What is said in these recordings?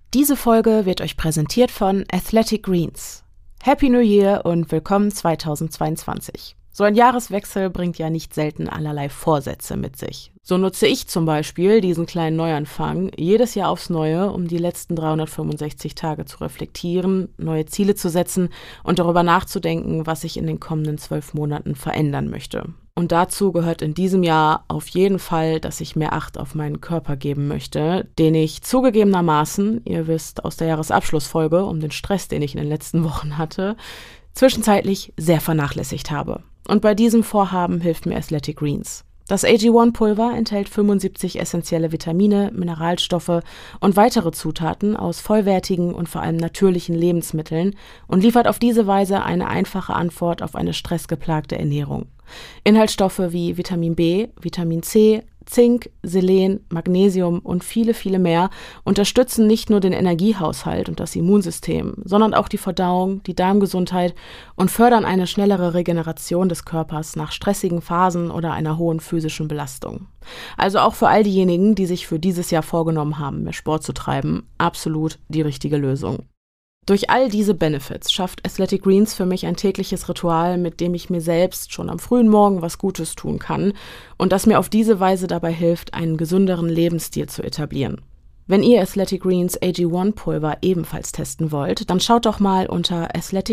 Diese Folge wird euch präsentiert von Athletic Greens. Happy New Year und willkommen 2022. So ein Jahreswechsel bringt ja nicht selten allerlei Vorsätze mit sich. So nutze ich zum Beispiel diesen kleinen Neuanfang jedes Jahr aufs Neue, um die letzten 365 Tage zu reflektieren, neue Ziele zu setzen und darüber nachzudenken, was ich in den kommenden 12 Monaten verändern möchte. Und dazu gehört in diesem Jahr auf jeden Fall, dass ich mehr Acht auf meinen Körper geben möchte, den ich zugegebenermaßen, ihr wisst aus der Jahresabschlussfolge um den Stress, den ich in den letzten Wochen hatte, zwischenzeitlich sehr vernachlässigt habe. Und bei diesem Vorhaben hilft mir Athletic Greens. Das AG1-Pulver enthält 75 essentielle Vitamine, Mineralstoffe und weitere Zutaten aus vollwertigen und vor allem natürlichen Lebensmitteln und liefert auf diese Weise eine einfache Antwort auf eine stressgeplagte Ernährung. Inhaltsstoffe wie Vitamin B, Vitamin C, Zink, Selen, Magnesium und viele, viele mehr unterstützen nicht nur den Energiehaushalt und das Immunsystem, sondern auch die Verdauung, die Darmgesundheit und fördern eine schnellere Regeneration des Körpers nach stressigen Phasen oder einer hohen physischen Belastung. Also auch für all diejenigen, die sich für dieses Jahr vorgenommen haben, mehr Sport zu treiben, absolut die richtige Lösung. Durch all diese Benefits schafft Athletic Greens für mich ein tägliches Ritual, mit dem ich mir selbst schon am frühen Morgen was Gutes tun kann und das mir auf diese Weise dabei hilft, einen gesünderen Lebensstil zu etablieren. Wenn ihr Athletic Greens AG1-Pulver ebenfalls testen wollt, dann schaut doch mal unter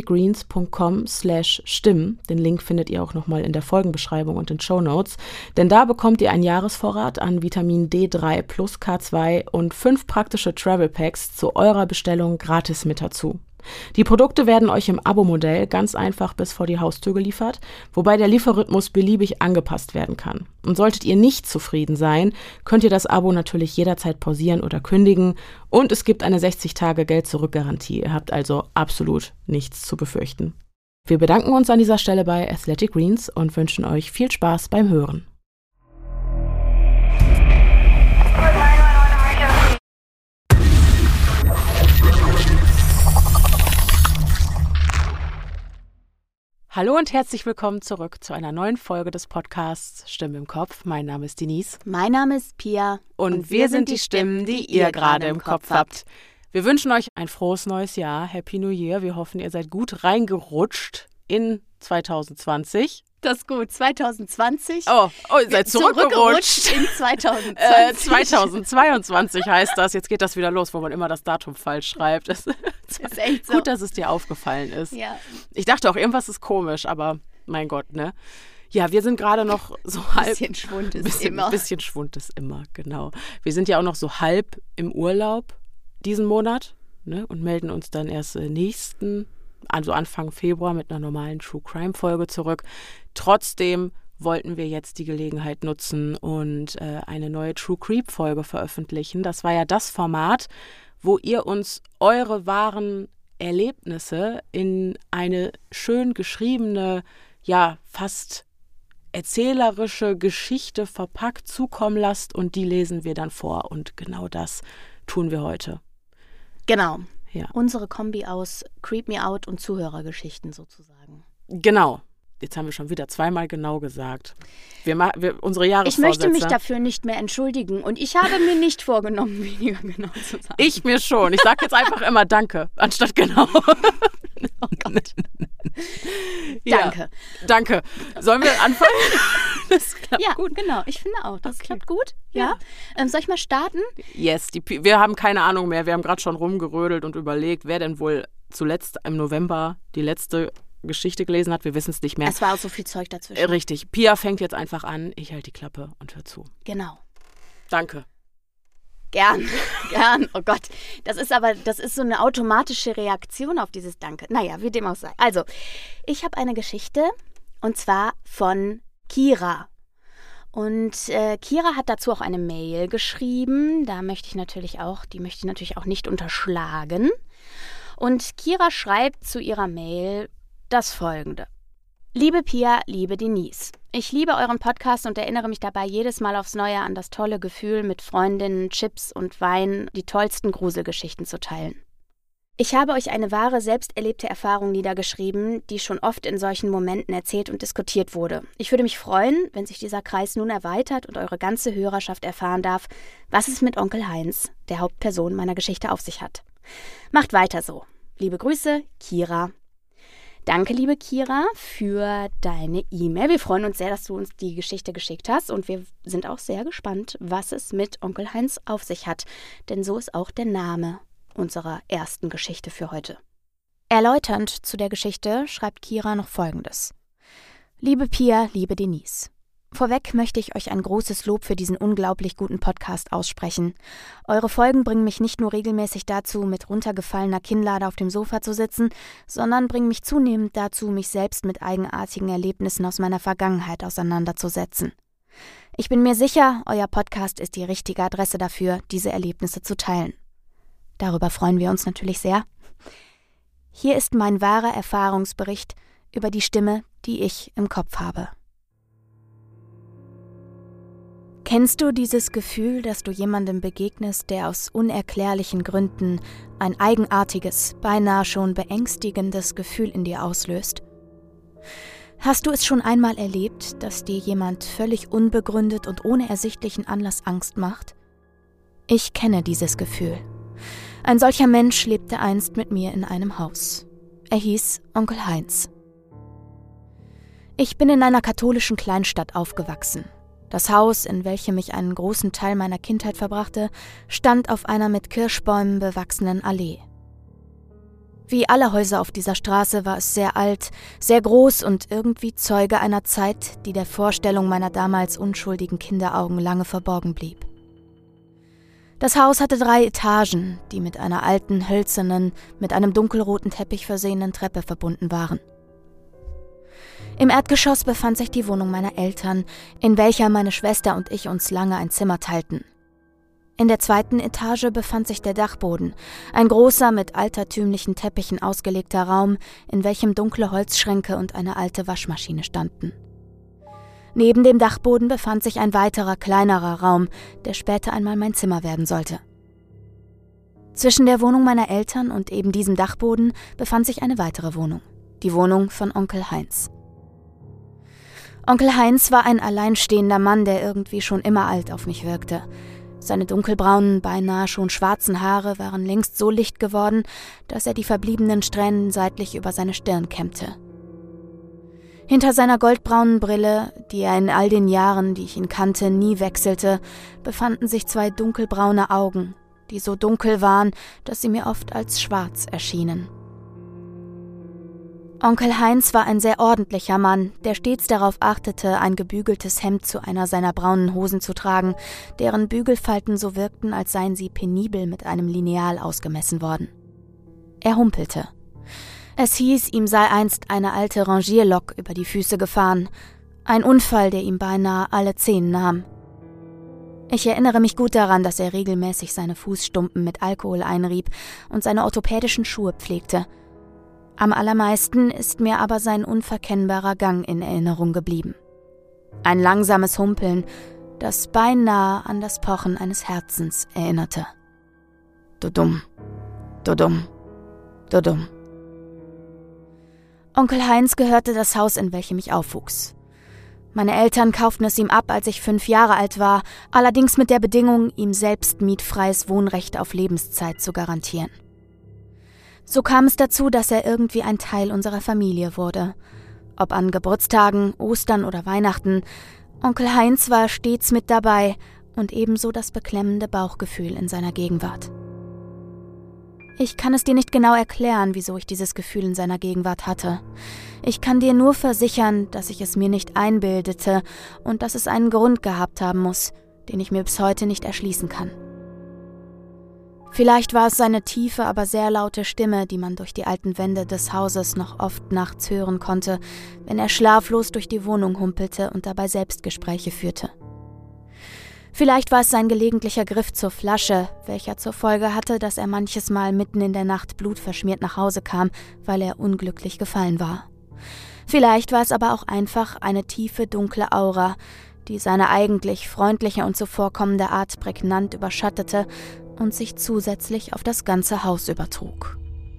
athleticgreens.com/stimmen. Den Link findet ihr auch nochmal in der Folgenbeschreibung und den Shownotes. Denn da bekommt ihr einen Jahresvorrat an Vitamin D3 plus K2 und 5 praktische Travel Packs zu eurer Bestellung gratis mit dazu. Die Produkte werden euch im Abo-Modell ganz einfach bis vor die Haustür geliefert, wobei der Lieferrhythmus beliebig angepasst werden kann. Und solltet ihr nicht zufrieden sein, könnt ihr das Abo natürlich jederzeit pausieren oder kündigen und es gibt eine 60-Tage-Geld-Zurück-Garantie. Ihr habt also absolut nichts zu befürchten. Wir bedanken uns an dieser Stelle bei Athletic Greens und wünschen euch viel Spaß beim Hören. Hallo und herzlich willkommen zurück zu einer neuen Folge des Podcasts Stimmen im Kopf. Mein Name ist Denise. Mein Name ist Pia. Und wir sind die Stimmen, die ihr gerade im Kopf habt. Wir wünschen euch ein frohes neues Jahr. Happy New Year. Wir hoffen, ihr seid gut reingerutscht in 2020. Das ist gut. 2020. Oh, ihr seid zurückgerutscht. In 2020. 2022 heißt das. Jetzt geht das wieder los, wo man immer das Datum falsch schreibt. Das ist echt so. Gut, dass es dir aufgefallen ist. Ja. Ich dachte auch, irgendwas ist komisch, aber mein Gott, ne? Ja, wir sind gerade noch so halb... Bisschen Schwund ist immer. Bisschen Schwund ist immer, genau. Wir sind ja auch noch so halb im Urlaub diesen Monat, ne? Und melden uns dann erst also Anfang Februar mit einer normalen True-Crime-Folge zurück. Trotzdem wollten wir jetzt die Gelegenheit nutzen und eine neue True Creep-Folge veröffentlichen. Das war ja das Format, wo ihr uns eure wahren Erlebnisse in eine schön geschriebene, ja fast erzählerische Geschichte verpackt zukommen lasst und die lesen wir dann vor. Und genau das tun wir heute. Genau. Ja. Unsere Kombi aus Creep Me Out und Zuhörergeschichten sozusagen. Genau. Jetzt haben wir schon wieder zweimal genau gesagt. Unsere Jahresvorsätze. Ich möchte mich dafür nicht mehr entschuldigen und ich habe mir nicht vorgenommen, weniger genau zu sagen. Ich mir schon. Ich sage jetzt einfach immer Danke, anstatt genau. Oh Gott. Ja, danke. Sollen wir anfangen? Das klappt gut. Genau. Ich finde auch. Das klappt gut. Ja. Soll ich mal starten? Yes. Wir haben keine Ahnung mehr. Wir haben gerade schon rumgerödelt und überlegt, wer denn wohl zuletzt im November die letzte Geschichte gelesen hat. Wir wissen es nicht mehr. Es war auch so viel Zeug dazwischen. Richtig. Pia fängt jetzt einfach an. Ich halte die Klappe und hör zu. Genau. Danke. Gern. Oh Gott. Das ist so eine automatische Reaktion auf dieses Danke. Naja, wie dem auch sei. Also, ich habe eine Geschichte und zwar von Kira. Und Kira hat dazu auch eine Mail geschrieben. Die möchte ich natürlich auch nicht unterschlagen. Und Kira schreibt zu ihrer Mail das Folgende. Liebe Pia, liebe Denise, ich liebe euren Podcast und erinnere mich dabei jedes Mal aufs Neue an das tolle Gefühl, mit Freundinnen, Chips und Wein die tollsten Gruselgeschichten zu teilen. Ich habe euch eine wahre, selbst erlebte Erfahrung niedergeschrieben, die schon oft in solchen Momenten erzählt und diskutiert wurde. Ich würde mich freuen, wenn sich dieser Kreis nun erweitert und eure ganze Hörerschaft erfahren darf, was es mit Onkel Heinz, der Hauptperson meiner Geschichte, auf sich hat. Macht weiter so. Liebe Grüße, Kira. Danke, liebe Kira, für deine E-Mail. Wir freuen uns sehr, dass du uns die Geschichte geschickt hast und wir sind auch sehr gespannt, was es mit Onkel Heinz auf sich hat, denn so ist auch der Name unserer ersten Geschichte für heute. Erläuternd zu der Geschichte schreibt Kira noch Folgendes. Liebe Pia, liebe Denise, vorweg möchte ich euch ein großes Lob für diesen unglaublich guten Podcast aussprechen. Eure Folgen bringen mich nicht nur regelmäßig dazu, mit runtergefallener Kinnlade auf dem Sofa zu sitzen, sondern bringen mich zunehmend dazu, mich selbst mit eigenartigen Erlebnissen aus meiner Vergangenheit auseinanderzusetzen. Ich bin mir sicher, euer Podcast ist die richtige Adresse dafür, diese Erlebnisse zu teilen. Darüber freuen wir uns natürlich sehr. Hier ist mein wahrer Erfahrungsbericht über die Stimme, die ich im Kopf habe. Kennst du dieses Gefühl, dass du jemandem begegnest, der aus unerklärlichen Gründen ein eigenartiges, beinahe schon beängstigendes Gefühl in dir auslöst? Hast du es schon einmal erlebt, dass dir jemand völlig unbegründet und ohne ersichtlichen Anlass Angst macht? Ich kenne dieses Gefühl. Ein solcher Mensch lebte einst mit mir in einem Haus. Er hieß Onkel Heinz. Ich bin in einer katholischen Kleinstadt aufgewachsen. Das Haus, in welchem ich einen großen Teil meiner Kindheit verbrachte, stand auf einer mit Kirschbäumen bewachsenen Allee. Wie alle Häuser auf dieser Straße war es sehr alt, sehr groß und irgendwie Zeuge einer Zeit, die der Vorstellung meiner damals unschuldigen Kinderaugen lange verborgen blieb. Das Haus hatte 3 Etagen, die mit einer alten, hölzernen, mit einem dunkelroten Teppich versehenen Treppe verbunden waren. Im Erdgeschoss befand sich die Wohnung meiner Eltern, in welcher meine Schwester und ich uns lange ein Zimmer teilten. In der 2. Etage befand sich der Dachboden, ein großer, mit altertümlichen Teppichen ausgelegter Raum, in welchem dunkle Holzschränke und eine alte Waschmaschine standen. Neben dem Dachboden befand sich ein weiterer, kleinerer Raum, der später einmal mein Zimmer werden sollte. Zwischen der Wohnung meiner Eltern und eben diesem Dachboden befand sich eine weitere Wohnung, die Wohnung von Onkel Heinz. Onkel Heinz war ein alleinstehender Mann, der irgendwie schon immer alt auf mich wirkte. Seine dunkelbraunen, beinahe schon schwarzen Haare waren längst so licht geworden, dass er die verbliebenen Strähnen seitlich über seine Stirn kämmte. Hinter seiner goldbraunen Brille, die er in all den Jahren, die ich ihn kannte, nie wechselte, befanden sich 2 dunkelbraune Augen, die so dunkel waren, dass sie mir oft als schwarz erschienen. Onkel Heinz war ein sehr ordentlicher Mann, der stets darauf achtete, ein gebügeltes Hemd zu einer seiner braunen Hosen zu tragen, deren Bügelfalten so wirkten, als seien sie penibel mit einem Lineal ausgemessen worden. Er humpelte. Es hieß, ihm sei einst eine alte Rangierlok über die Füße gefahren, ein Unfall, der ihm beinahe alle Zehen nahm. Ich erinnere mich gut daran, dass er regelmäßig seine Fußstumpen mit Alkohol einrieb und seine orthopädischen Schuhe pflegte. Am allermeisten ist mir aber sein unverkennbarer Gang in Erinnerung geblieben. Ein langsames Humpeln, das beinahe an das Pochen eines Herzens erinnerte. Dudum, dudum, dudum. Onkel Heinz gehörte das Haus, in welchem ich aufwuchs. Meine Eltern kauften es ihm ab, als ich 5 Jahre alt war, allerdings mit der Bedingung, ihm selbst mietfreies Wohnrecht auf Lebenszeit zu garantieren. So kam es dazu, dass er irgendwie ein Teil unserer Familie wurde. Ob an Geburtstagen, Ostern oder Weihnachten, Onkel Heinz war stets mit dabei und ebenso das beklemmende Bauchgefühl in seiner Gegenwart. Ich kann es dir nicht genau erklären, wieso ich dieses Gefühl in seiner Gegenwart hatte. Ich kann dir nur versichern, dass ich es mir nicht einbildete und dass es einen Grund gehabt haben muss, den ich mir bis heute nicht erschließen kann. Vielleicht war es seine tiefe, aber sehr laute Stimme, die man durch die alten Wände des Hauses noch oft nachts hören konnte, wenn er schlaflos durch die Wohnung humpelte und dabei Selbstgespräche führte. Vielleicht war es sein gelegentlicher Griff zur Flasche, welcher zur Folge hatte, dass er manches Mal mitten in der Nacht blutverschmiert nach Hause kam, weil er unglücklich gefallen war. Vielleicht war es aber auch einfach eine tiefe, dunkle Aura, die seine eigentlich freundliche und zuvorkommende Art prägnant überschattete und sich zusätzlich auf das ganze Haus übertrug.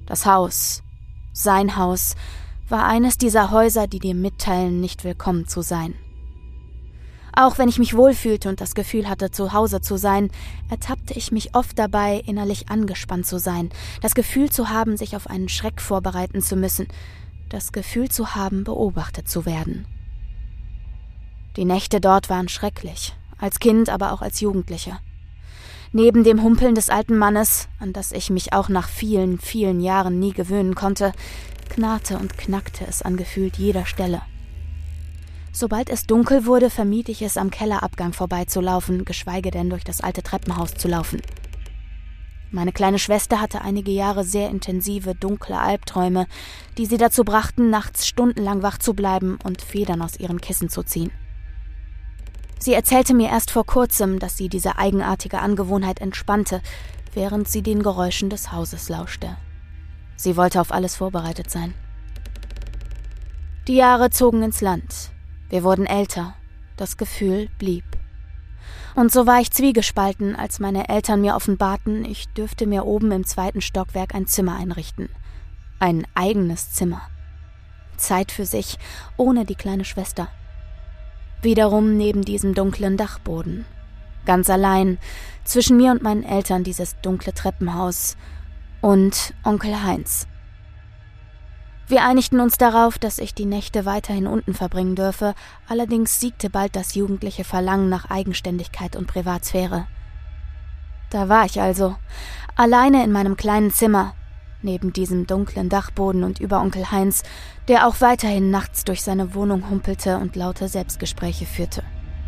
Das Haus, sein Haus, war eines dieser Häuser, die dir mitteilen, nicht willkommen zu sein. Auch wenn ich mich wohlfühlte und das Gefühl hatte, zu Hause zu sein, ertappte ich mich oft dabei, innerlich angespannt zu sein, das Gefühl zu haben, sich auf einen Schreck vorbereiten zu müssen, das Gefühl zu haben, beobachtet zu werden. Die Nächte dort waren schrecklich, als Kind, aber auch als Jugendliche. Neben dem Humpeln des alten Mannes, an das ich mich auch nach vielen, vielen Jahren nie gewöhnen konnte, knarrte und knackte es an gefühlt jeder Stelle. Sobald es dunkel wurde, vermied ich es, am Kellerabgang vorbeizulaufen, geschweige denn durch das alte Treppenhaus zu laufen. Meine kleine Schwester hatte einige Jahre sehr intensive, dunkle Albträume, die sie dazu brachten, nachts stundenlang wach zu bleiben und Federn aus ihren Kissen zu ziehen. Sie erzählte mir erst vor kurzem, dass sie diese eigenartige Angewohnheit entspannte, während sie den Geräuschen des Hauses lauschte. Sie wollte auf alles vorbereitet sein. Die Jahre zogen ins Land. Wir wurden älter. Das Gefühl blieb. Und so war ich zwiegespalten, als meine Eltern mir offenbarten, ich dürfte mir oben im 2. Stockwerk ein Zimmer einrichten. Ein eigenes Zimmer. Zeit für sich, ohne die kleine Schwester. Wiederum neben diesem dunklen Dachboden. Ganz allein, zwischen mir und meinen Eltern dieses dunkle Treppenhaus und Onkel Heinz. Wir einigten uns darauf, dass ich die Nächte weiterhin unten verbringen dürfe, allerdings siegte bald das jugendliche Verlangen nach Eigenständigkeit und Privatsphäre. Da war ich also, alleine in meinem kleinen Zimmer, neben diesem dunklen Dachboden und über Onkel Heinz, der auch weiterhin nachts durch seine Wohnung humpelte und laute Selbstgespräche führte.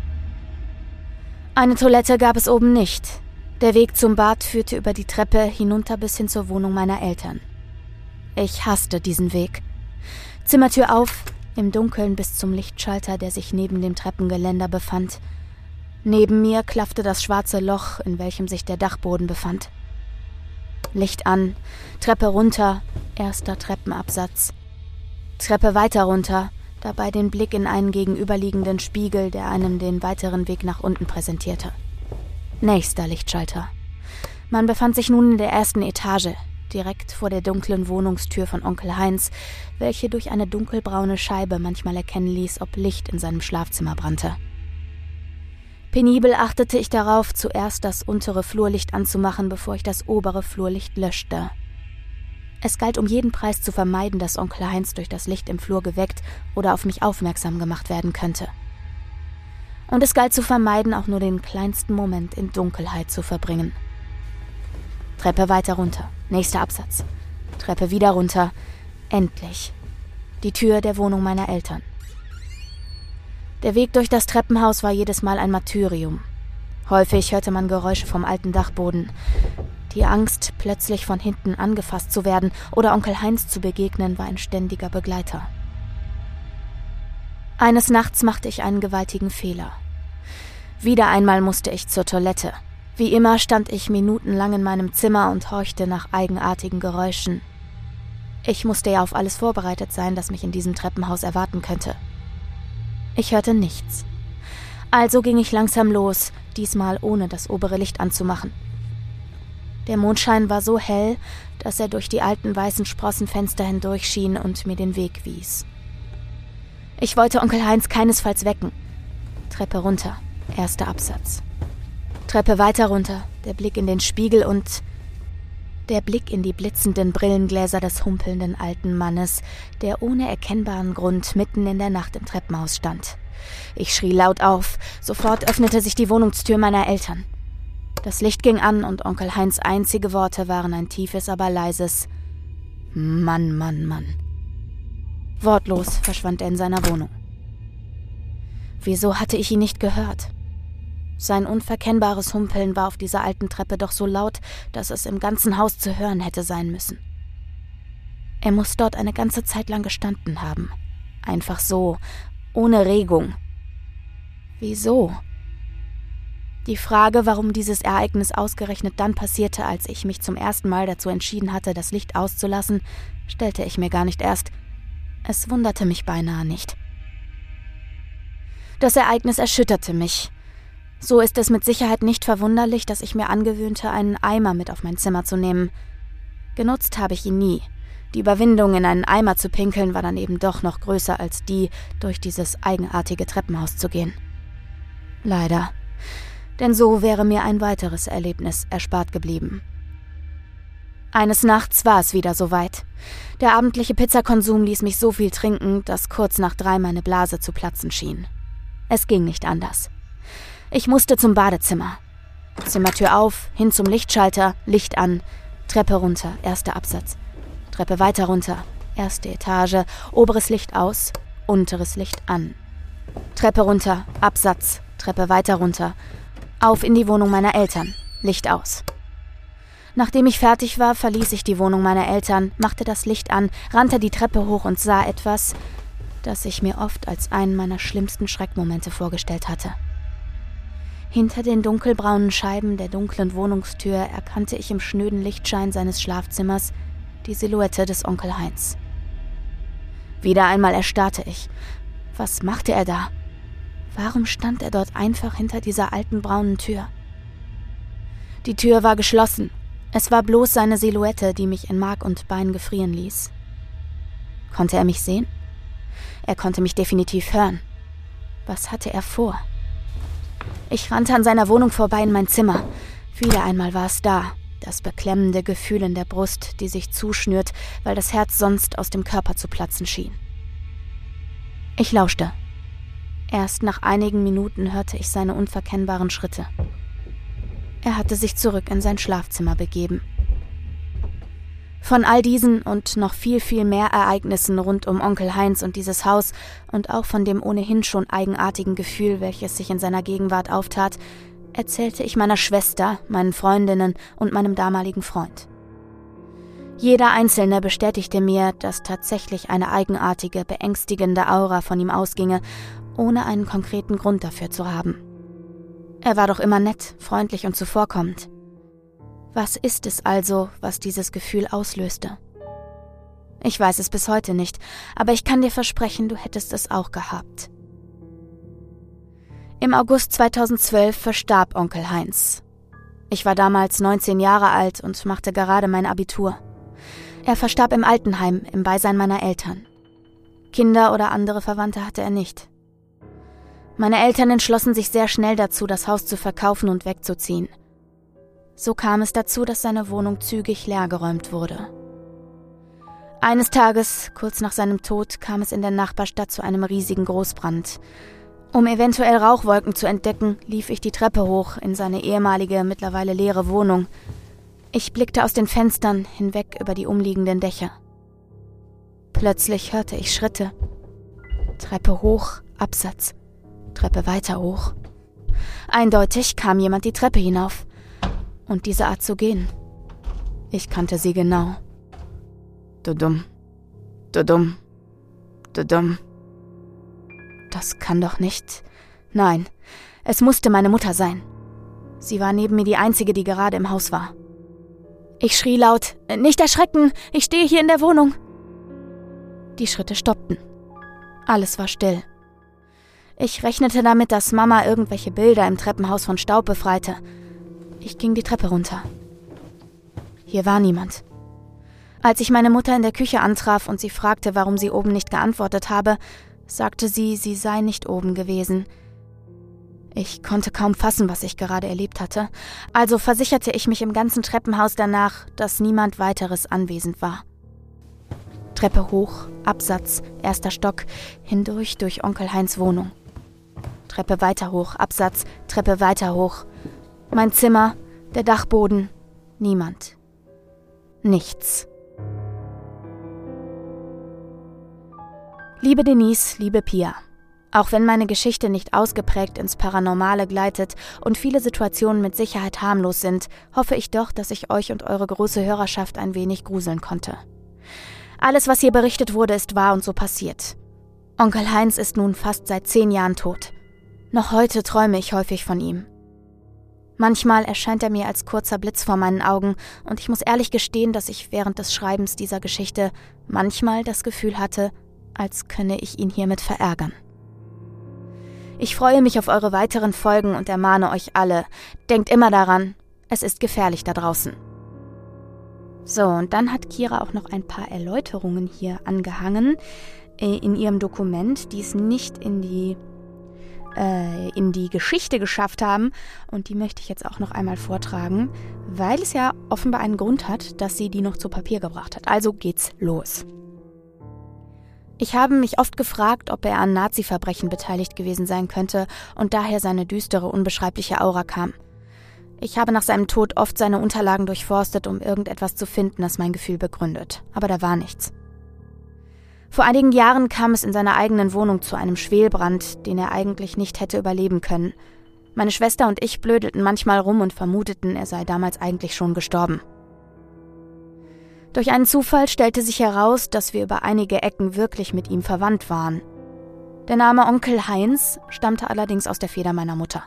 Eine Toilette gab es oben nicht. Der Weg zum Bad führte über die Treppe hinunter bis hin zur Wohnung meiner Eltern. Ich hasste diesen Weg. Zimmertür auf, im Dunkeln bis zum Lichtschalter, der sich neben dem Treppengeländer befand. Neben mir klaffte das schwarze Loch, in welchem sich der Dachboden befand. Licht an, Treppe runter, erster Treppenabsatz. Treppe weiter runter, dabei den Blick in einen gegenüberliegenden Spiegel, der einem den weiteren Weg nach unten präsentierte. Nächster Lichtschalter. Man befand sich nun in der ersten Etage, direkt vor der dunklen Wohnungstür von Onkel Heinz, welche durch eine dunkelbraune Scheibe manchmal erkennen ließ, ob Licht in seinem Schlafzimmer brannte. Penibel achtete ich darauf, zuerst das untere Flurlicht anzumachen, bevor ich das obere Flurlicht löschte. Es galt um jeden Preis zu vermeiden, dass Onkel Heinz durch das Licht im Flur geweckt oder auf mich aufmerksam gemacht werden könnte. Und es galt zu vermeiden, auch nur den kleinsten Moment in Dunkelheit zu verbringen. Treppe weiter runter, nächster Absatz. Treppe wieder runter, endlich. Die Tür der Wohnung meiner Eltern. Der Weg durch das Treppenhaus war jedes Mal ein Martyrium. Häufig hörte man Geräusche vom alten Dachboden. Die Angst, plötzlich von hinten angefasst zu werden oder Onkel Heinz zu begegnen, war ein ständiger Begleiter. Eines Nachts machte ich einen gewaltigen Fehler. Wieder einmal musste ich zur Toilette. Wie immer stand ich minutenlang in meinem Zimmer und horchte nach eigenartigen Geräuschen. Ich musste ja auf alles vorbereitet sein, das mich in diesem Treppenhaus erwarten könnte. Ich hörte nichts. Also ging ich langsam los, diesmal ohne das obere Licht anzumachen. Der Mondschein war so hell, dass er durch die alten weißen Sprossenfenster hindurch schien und mir den Weg wies. Ich wollte Onkel Heinz keinesfalls wecken. Treppe runter, erster Absatz. Treppe weiter runter, der Blick in den Spiegel und der Blick in die blitzenden Brillengläser des humpelnden alten Mannes, der ohne erkennbaren Grund mitten in der Nacht im Treppenhaus stand. Ich schrie laut auf, sofort öffnete sich die Wohnungstür meiner Eltern. Das Licht ging an und Onkel Heinz' einzige Worte waren ein tiefes, aber leises Mann, Mann, Mann. Wortlos verschwand er in seiner Wohnung. Wieso hatte ich ihn nicht gehört? Sein unverkennbares Humpeln war auf dieser alten Treppe doch so laut, dass es im ganzen Haus zu hören hätte sein müssen. Er muss dort eine ganze Zeit lang gestanden haben. Einfach so, ohne Regung. Wieso? Die Frage, warum dieses Ereignis ausgerechnet dann passierte, als ich mich zum ersten Mal dazu entschieden hatte, das Licht auszulassen, stellte ich mir gar nicht erst. Es wunderte mich beinahe nicht. Das Ereignis erschütterte mich. So ist es mit Sicherheit nicht verwunderlich, dass ich mir angewöhnte, einen Eimer mit auf mein Zimmer zu nehmen. Genutzt habe ich ihn nie. Die Überwindung, in einen Eimer zu pinkeln, war dann eben doch noch größer als die, durch dieses eigenartige Treppenhaus zu gehen. Leider. Denn so wäre mir ein weiteres Erlebnis erspart geblieben. Eines Nachts war es wieder soweit. Der abendliche Pizzakonsum ließ mich so viel trinken, dass kurz nach 3 meine Blase zu platzen schien. Es ging nicht anders. Ich musste zum Badezimmer. Zimmertür auf, hin zum Lichtschalter, Licht an, Treppe runter, 1. Absatz. Treppe weiter runter, 1. Etage, oberes Licht aus, unteres Licht an. Treppe runter, Absatz, Treppe weiter runter, auf in die Wohnung meiner Eltern, Licht aus. Nachdem ich fertig war, verließ ich die Wohnung meiner Eltern, machte das Licht an, rannte die Treppe hoch und sah etwas, das ich mir oft als einen meiner schlimmsten Schreckmomente vorgestellt hatte. Hinter den dunkelbraunen Scheiben der dunklen Wohnungstür erkannte ich im schnöden Lichtschein seines Schlafzimmers die Silhouette des Onkel Heinz. Wieder einmal erstarrte ich. Was machte er da? Warum stand er dort einfach hinter dieser alten braunen Tür? Die Tür war geschlossen. Es war bloß seine Silhouette, die mich in Mark und Bein gefrieren ließ. Konnte er mich sehen? Er konnte mich definitiv hören. Was hatte er vor? Ich rannte an seiner Wohnung vorbei in mein Zimmer. Wieder einmal war es da, das beklemmende Gefühl in der Brust, die sich zuschnürt, weil das Herz sonst aus dem Körper zu platzen schien. Ich lauschte. Erst nach einigen Minuten hörte ich seine unverkennbaren Schritte. Er hatte sich zurück in sein Schlafzimmer begeben. Von all diesen und noch viel, viel mehr Ereignissen rund um Onkel Heinz und dieses Haus und auch von dem ohnehin schon eigenartigen Gefühl, welches sich in seiner Gegenwart auftat, erzählte ich meiner Schwester, meinen Freundinnen und meinem damaligen Freund. Jeder Einzelne bestätigte mir, dass tatsächlich eine eigenartige, beängstigende Aura von ihm ausginge, ohne einen konkreten Grund dafür zu haben. Er war doch immer nett, freundlich und zuvorkommend. Was ist es also, was dieses Gefühl auslöste? Ich weiß es bis heute nicht, aber ich kann dir versprechen, du hättest es auch gehabt. Im August 2012 verstarb Onkel Heinz. Ich war damals 19 Jahre alt und machte gerade mein Abitur. Er verstarb im Altenheim, im Beisein meiner Eltern. Kinder oder andere Verwandte hatte er nicht. Meine Eltern entschlossen sich sehr schnell dazu, das Haus zu verkaufen und wegzuziehen. So kam es dazu, dass seine Wohnung zügig leergeräumt wurde. Eines Tages, kurz nach seinem Tod, kam es in der Nachbarstadt zu einem riesigen Großbrand. Um eventuell Rauchwolken zu entdecken, lief ich die Treppe hoch in seine ehemalige, mittlerweile leere Wohnung. Ich blickte aus den Fenstern hinweg über die umliegenden Dächer. Plötzlich hörte ich Schritte. Treppe hoch, Absatz. Treppe weiter hoch. Eindeutig kam jemand die Treppe hinauf. Und diese Art zu gehen. Ich kannte sie genau. Dudum, dudum, dudum. Das kann doch nicht... Nein, es musste meine Mutter sein. Sie war neben mir die Einzige, die gerade im Haus war. Ich schrie laut, nicht erschrecken, ich stehe hier in der Wohnung. Die Schritte stoppten. Alles war still. Ich rechnete damit, dass Mama irgendwelche Bilder im Treppenhaus von Staub befreite. Ich ging die Treppe runter. Hier war niemand. Als ich meine Mutter in der Küche antraf und sie fragte, warum sie oben nicht geantwortet habe, sagte sie, sie sei nicht oben gewesen. Ich konnte kaum fassen, was ich gerade erlebt hatte, also versicherte ich mich im ganzen Treppenhaus danach, dass niemand weiteres anwesend war. Treppe hoch, Absatz, 1. Stock, hindurch durch Onkel Heinz' Wohnung. Treppe weiter hoch, Absatz, Treppe weiter hoch. Mein Zimmer, der Dachboden, niemand. Nichts. Liebe Denise, liebe Pia, auch wenn meine Geschichte nicht ausgeprägt ins Paranormale gleitet und viele Situationen mit Sicherheit harmlos sind, hoffe ich doch, dass ich euch und eure große Hörerschaft ein wenig gruseln konnte. Alles, was hier berichtet wurde, ist wahr und so passiert. Onkel Heinz ist nun fast seit 10 Jahren tot. Noch heute träume ich häufig von ihm. Manchmal erscheint er mir als kurzer Blitz vor meinen Augen und ich muss ehrlich gestehen, dass ich während des Schreibens dieser Geschichte manchmal das Gefühl hatte, als könne ich ihn hiermit verärgern. Ich freue mich auf eure weiteren Folgen und ermahne euch alle, denkt immer daran, es ist gefährlich da draußen. So, und dann hat Kira auch noch ein paar Erläuterungen hier angehangen in ihrem Dokument, die es nicht in die Geschichte geschafft haben. Und die möchte ich jetzt auch noch einmal vortragen, weil es ja offenbar einen Grund hat, dass sie die noch zu Papier gebracht hat. Also geht's los. Ich habe mich oft gefragt, ob er an Nazi-Verbrechen beteiligt gewesen sein könnte und daher seine düstere, unbeschreibliche Aura kam. Ich habe nach seinem Tod oft seine Unterlagen durchforstet, um irgendetwas zu finden, das mein Gefühl begründet. Aber da war nichts. Vor einigen Jahren kam es in seiner eigenen Wohnung zu einem Schwelbrand, den er eigentlich nicht hätte überleben können. Meine Schwester und ich blödelten manchmal rum und vermuteten, er sei damals eigentlich schon gestorben. Durch einen Zufall stellte sich heraus, dass wir über einige Ecken wirklich mit ihm verwandt waren. Der Name Onkel Heinz stammte allerdings aus der Feder meiner Mutter.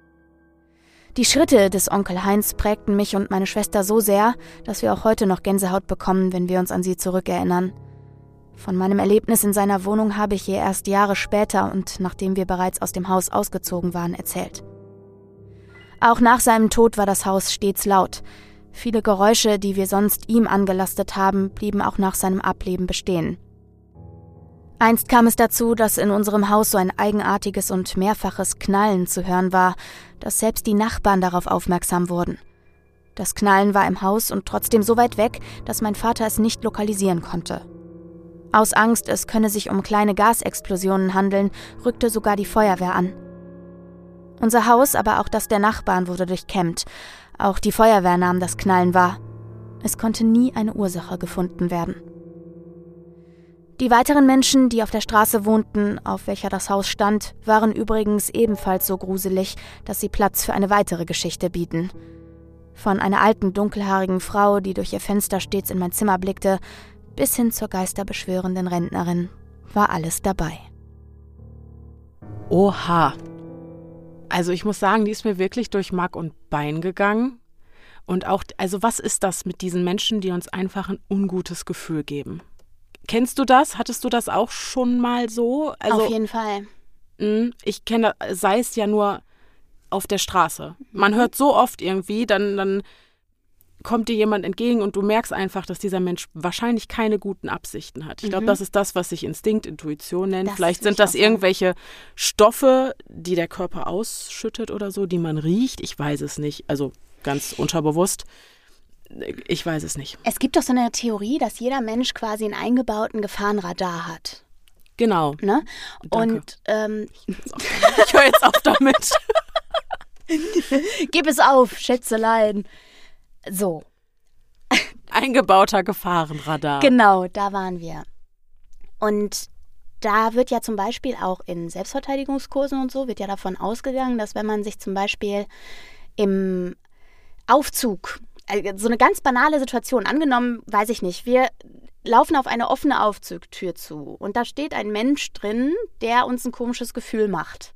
Die Schritte des Onkel Heinz prägten mich und meine Schwester so sehr, dass wir auch heute noch Gänsehaut bekommen, wenn wir uns an sie zurückerinnern. Von meinem Erlebnis in seiner Wohnung habe ich ihr erst Jahre später und nachdem wir bereits aus dem Haus ausgezogen waren, erzählt. Auch nach seinem Tod war das Haus stets laut. Viele Geräusche, die wir sonst ihm angelastet haben, blieben auch nach seinem Ableben bestehen. Einst kam es dazu, dass in unserem Haus so ein eigenartiges und mehrfaches Knallen zu hören war, dass selbst die Nachbarn darauf aufmerksam wurden. Das Knallen war im Haus und trotzdem so weit weg, dass mein Vater es nicht lokalisieren konnte. Aus Angst, es könne sich um kleine Gasexplosionen handeln, rückte sogar die Feuerwehr an. Unser Haus, aber auch das der Nachbarn, wurde durchkämmt. Auch die Feuerwehr nahm das Knallen wahr. Es konnte nie eine Ursache gefunden werden. Die weiteren Menschen, die auf der Straße wohnten, auf welcher das Haus stand, waren übrigens ebenfalls so gruselig, dass sie Platz für eine weitere Geschichte bieten. Von einer alten, dunkelhaarigen Frau, die durch ihr Fenster stets in mein Zimmer blickte, bis hin zur geisterbeschwörenden Rentnerin, war alles dabei. Oha. Also ich muss sagen, die ist mir wirklich durch Mark und Bein gegangen. Und auch, also was ist das mit diesen Menschen, die uns einfach ein ungutes Gefühl geben? Kennst du das? Hattest du das auch schon mal so? Also, auf jeden Fall. Ich kenne, sei es ja nur auf der Straße. Man hört so oft irgendwie, dann kommt dir jemand entgegen und du merkst einfach, dass dieser Mensch wahrscheinlich keine guten Absichten hat. Ich glaube, das ist das, was sich Instinkt, Intuition nennt. Vielleicht sind das irgendwelche Stoffe, die der Körper ausschüttet oder so, die man riecht. Ich weiß es nicht. Also ganz unterbewusst. Ich weiß es nicht. Es gibt doch so eine Theorie, dass jeder Mensch quasi einen eingebauten Gefahrenradar hat. Genau. Ne? Danke. Und ich höre jetzt auf damit. Gib es auf, Schätzelein. So. Eingebauter Gefahrenradar. Genau, da waren wir. Und da wird ja zum Beispiel auch in Selbstverteidigungskursen und so, wird ja davon ausgegangen, dass wenn man sich zum Beispiel im Aufzug, so eine ganz banale Situation, angenommen, weiß ich nicht, wir laufen auf eine offene Aufzugtür zu und da steht ein Mensch drin, der uns ein komisches Gefühl macht.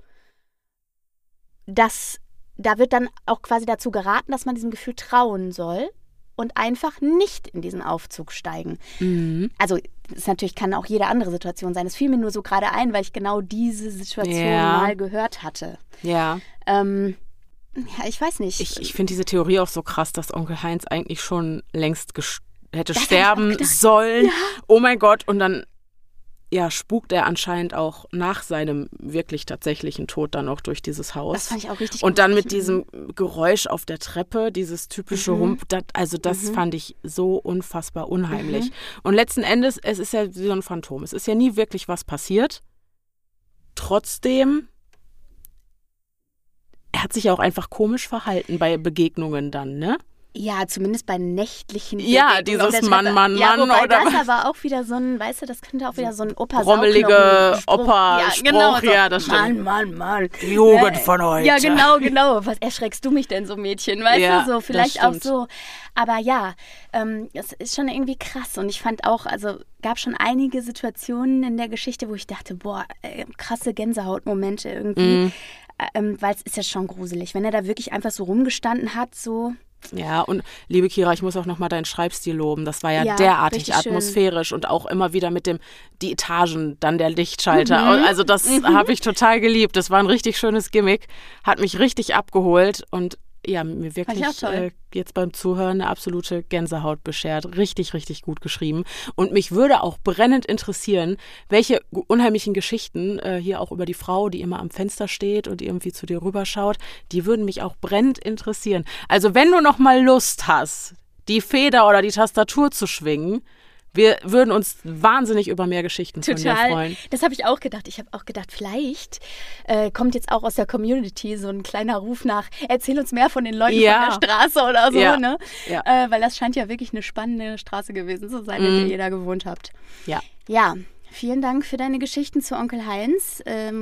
Da wird dann auch quasi dazu geraten, dass man diesem Gefühl trauen soll und einfach nicht in diesen Aufzug steigen. Mhm. Also das natürlich kann auch jede andere Situation sein. Es fiel mir nur so gerade ein, weil ich genau diese Situation mal gehört hatte. Ja. Ja, ich weiß nicht. Ich finde diese Theorie auch so krass, dass Onkel Heinz eigentlich schon längst hätte sterben sollen. Ja. Oh mein Gott. Und dann spukt er anscheinend auch nach seinem wirklich tatsächlichen Tod dann auch durch dieses Haus. Das fand ich auch richtig Und dann mit diesem Geräusch auf der Treppe, dieses typische Hump, das fand ich so unfassbar unheimlich. Und letzten Endes, es ist ja wie so ein Phantom. Es ist ja nie wirklich was passiert. Trotzdem, er hat sich ja auch einfach komisch verhalten bei Begegnungen dann, ne? Ja, zumindest bei nächtlichen Begegnungen. Ja, dieses Mann, wobei oder das aber auch wieder so ein, weißt du, das könnte auch wieder so ein brommelige Opa-Spruch, genau, ja, das stimmt. Mann. Die Jugend von heute. Ja, genau. Was erschreckst du mich denn so, Mädchen? Weißt du, so vielleicht auch so. Aber ja, es ist schon irgendwie krass. Und ich fand auch, also gab schon einige Situationen in der Geschichte, wo ich dachte, boah, krasse Gänsehautmomente irgendwie. Weil es ist ja schon gruselig, wenn er da wirklich einfach so rumgestanden hat, so. Ja, und liebe Kira, ich muss auch nochmal deinen Schreibstil loben. Das war ja derartig atmosphärisch und auch immer wieder mit die Etagen, dann der Lichtschalter. Also das habe ich total geliebt. Das war ein richtig schönes Gimmick, hat mich richtig abgeholt und mir wirklich jetzt beim Zuhören eine absolute Gänsehaut beschert. Richtig, richtig gut geschrieben. Und mich würde auch brennend interessieren, welche unheimlichen Geschichten hier auch über die Frau, die immer am Fenster steht und irgendwie zu dir rüberschaut, die würden mich auch brennend interessieren. Also wenn du noch mal Lust hast, die Feder oder die Tastatur zu schwingen, wir würden uns wahnsinnig über mehr Geschichten von dir freuen. Das habe ich auch gedacht. Ich habe auch gedacht, vielleicht kommt jetzt auch aus der Community so ein kleiner Ruf nach, erzähl uns mehr von den Leuten von der Straße oder so. Ja. Ne? Ja. Weil das scheint ja wirklich eine spannende Straße gewesen zu sein, in der ihr da gewohnt habt. Ja, vielen Dank für deine Geschichten zu Onkel Heinz.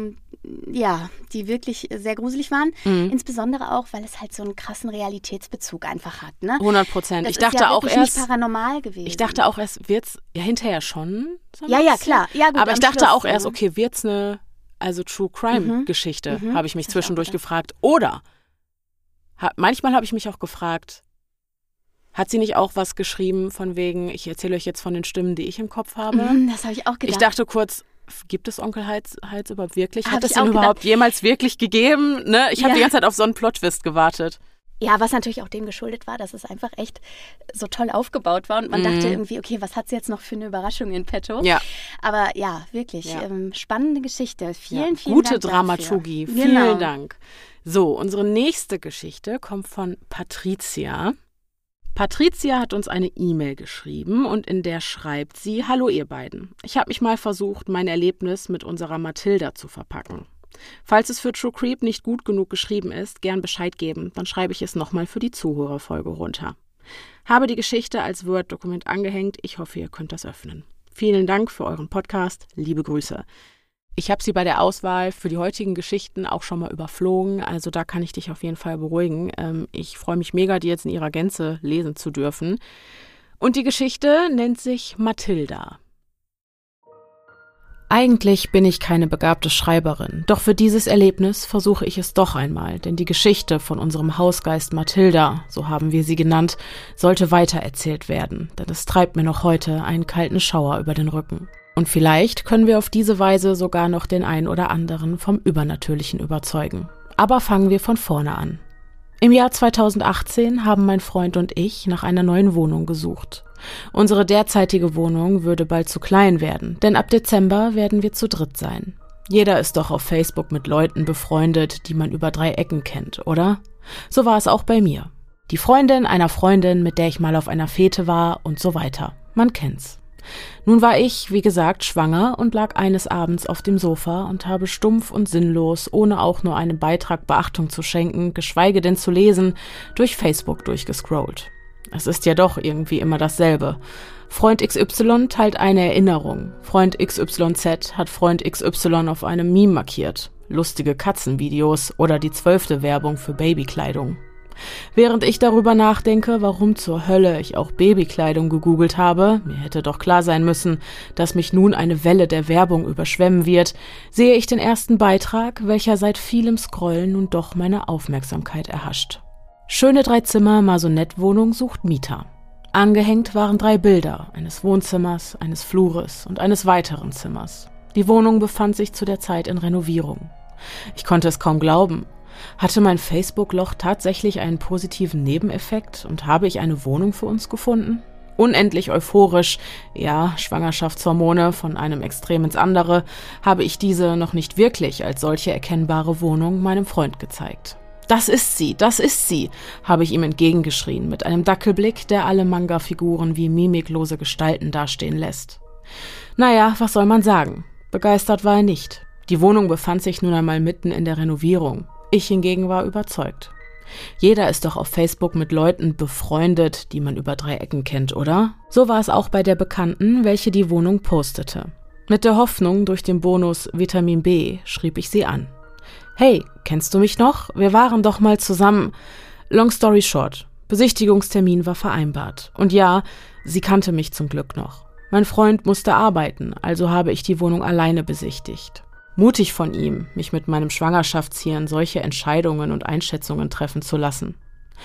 Die wirklich sehr gruselig waren. Insbesondere auch, weil es halt so einen krassen Realitätsbezug einfach hat. Ne? 100%. Ich dachte ja auch erst nicht paranormal gewesen. Ich dachte auch erst, wird's ja hinterher schon. So ja, klar. Ja, gut, aber ich dachte Schluss, auch erst, okay, wird's eine True Crime Geschichte, habe ich mich zwischendurch gefragt. Oder manchmal habe ich mich auch gefragt, hat sie nicht auch was geschrieben von wegen, ich erzähle euch jetzt von den Stimmen, die ich im Kopf habe? Das habe ich auch gedacht. Ich dachte kurz, gibt es Onkel Heinz überhaupt wirklich? Hat es ihn überhaupt jemals wirklich gegeben? Ne? Ich habe die ganze Zeit auf so einen Plot-Twist gewartet. Ja, was natürlich auch dem geschuldet war, dass es einfach echt so toll aufgebaut war und man dachte irgendwie, okay, was hat sie jetzt noch für eine Überraschung in petto? Ja. Aber ja, wirklich, spannende Geschichte. Vielen gute Dank Dramaturgie, dafür. Vielen Dank. So, unsere nächste Geschichte kommt von Patricia. Patricia hat uns eine E-Mail geschrieben und in der schreibt sie: Hallo ihr beiden. Ich habe mich mal versucht, mein Erlebnis mit unserer Mathilda zu verpacken. Falls es für True Creep nicht gut genug geschrieben ist, gern Bescheid geben, dann schreibe ich es nochmal für die Zuhörerfolge runter. Habe die Geschichte als Word-Dokument angehängt, ich hoffe, ihr könnt das öffnen. Vielen Dank für euren Podcast, liebe Grüße. Ich habe sie bei der Auswahl für die heutigen Geschichten auch schon mal überflogen, also da kann ich dich auf jeden Fall beruhigen. Ich freue mich mega, die jetzt in ihrer Gänze lesen zu dürfen. Und die Geschichte nennt sich Mathilda. Eigentlich bin ich keine begabte Schreiberin, doch für dieses Erlebnis versuche ich es doch einmal, denn die Geschichte von unserem Hausgeist Mathilda, so haben wir sie genannt, sollte weitererzählt werden, denn es treibt mir noch heute einen kalten Schauer über den Rücken. Und vielleicht können wir auf diese Weise sogar noch den einen oder anderen vom Übernatürlichen überzeugen. Aber fangen wir von vorne an. Im Jahr 2018 haben mein Freund und ich nach einer neuen Wohnung gesucht. Unsere derzeitige Wohnung würde bald zu klein werden, denn ab Dezember werden wir zu dritt sein. Jeder ist doch auf Facebook mit Leuten befreundet, die man über 3 Ecken kennt, oder? So war es auch bei mir. Die Freundin einer Freundin, mit der ich mal auf einer Fete war und so weiter. Man kennt's. Nun war ich, wie gesagt, schwanger und lag eines Abends auf dem Sofa und habe stumpf und sinnlos, ohne auch nur einem Beitrag Beachtung zu schenken, geschweige denn zu lesen, durch Facebook durchgescrollt. Es ist ja doch irgendwie immer dasselbe. Freund XY teilt eine Erinnerung. Freund XYZ hat Freund XY auf einem Meme markiert. Lustige Katzenvideos oder die 12. Werbung für Babykleidung. Während ich darüber nachdenke, warum zur Hölle ich auch Babykleidung gegoogelt habe, mir hätte doch klar sein müssen, dass mich nun eine Welle der Werbung überschwemmen wird, sehe ich den ersten Beitrag, welcher seit vielem Scrollen nun doch meine Aufmerksamkeit erhascht. Schöne 3-Zimmer-Maisonette-Wohnung sucht Mieter. Angehängt waren 3 Bilder, eines Wohnzimmers, eines Flures und eines weiteren Zimmers. Die Wohnung befand sich zu der Zeit in Renovierung. Ich konnte es kaum glauben. Hatte mein Facebook-Loch tatsächlich einen positiven Nebeneffekt und habe ich eine Wohnung für uns gefunden? Unendlich euphorisch, ja, Schwangerschaftshormone von einem Extrem ins andere, habe ich diese noch nicht wirklich als solche erkennbare Wohnung meinem Freund gezeigt. Das ist sie, habe ich ihm entgegengeschrien, mit einem Dackelblick, der alle Manga-Figuren wie mimiklose Gestalten dastehen lässt. Naja, was soll man sagen? Begeistert war er nicht. Die Wohnung befand sich nun einmal mitten in der Renovierung. Ich hingegen war überzeugt. Jeder ist doch auf Facebook mit Leuten befreundet, die man über 3 Ecken kennt, oder? So war es auch bei der Bekannten, welche die Wohnung postete. Mit der Hoffnung durch den Bonus Vitamin B schrieb ich sie an. Hey, kennst du mich noch? Wir waren doch mal zusammen. Long story short, Besichtigungstermin war vereinbart. Und ja, sie kannte mich zum Glück noch. Mein Freund musste arbeiten, also habe ich die Wohnung alleine besichtigt. Mutig von ihm, mich mit meinem Schwangerschaftshirn solche Entscheidungen und Einschätzungen treffen zu lassen.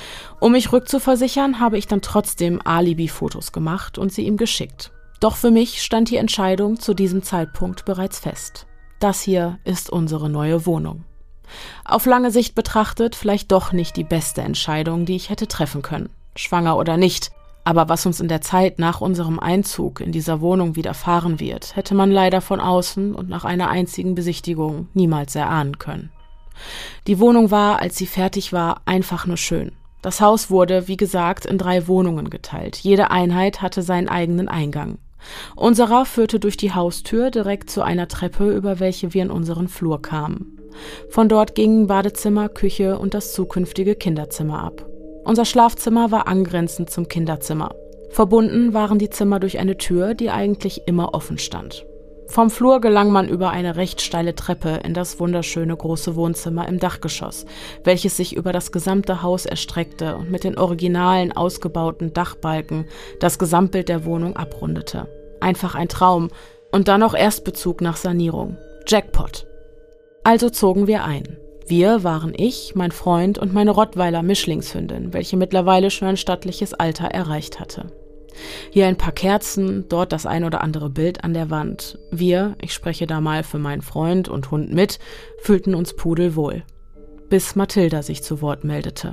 Um mich rückzuversichern, habe ich dann trotzdem Alibi-Fotos gemacht und sie ihm geschickt. Doch für mich stand die Entscheidung zu diesem Zeitpunkt bereits fest. Das hier ist unsere neue Wohnung. Auf lange Sicht betrachtet vielleicht doch nicht die beste Entscheidung, die ich hätte treffen können, schwanger oder nicht. Aber was uns in der Zeit nach unserem Einzug in dieser Wohnung widerfahren wird, hätte man leider von außen und nach einer einzigen Besichtigung niemals erahnen können. Die Wohnung war, als sie fertig war, einfach nur schön. Das Haus wurde, wie gesagt, in 3 Wohnungen geteilt. Jede Einheit hatte seinen eigenen Eingang. Unserer führte durch die Haustür direkt zu einer Treppe, über welche wir in unseren Flur kamen. Von dort gingen Badezimmer, Küche und das zukünftige Kinderzimmer ab. Unser Schlafzimmer war angrenzend zum Kinderzimmer. Verbunden waren die Zimmer durch eine Tür, die eigentlich immer offen stand. Vom Flur gelang man über eine recht steile Treppe in das wunderschöne große Wohnzimmer im Dachgeschoss, welches sich über das gesamte Haus erstreckte und mit den originalen ausgebauten Dachbalken das Gesamtbild der Wohnung abrundete. Einfach ein Traum und dann noch Erstbezug nach Sanierung. Jackpot! Also zogen wir ein. Wir waren ich, mein Freund und meine Rottweiler-Mischlingshündin, welche mittlerweile schon ein stattliches Alter erreicht hatte. Hier ein paar Kerzen, dort das ein oder andere Bild an der Wand. Wir, ich spreche da mal für meinen Freund und Hund mit, fühlten uns pudelwohl. Bis Mathilda sich zu Wort meldete.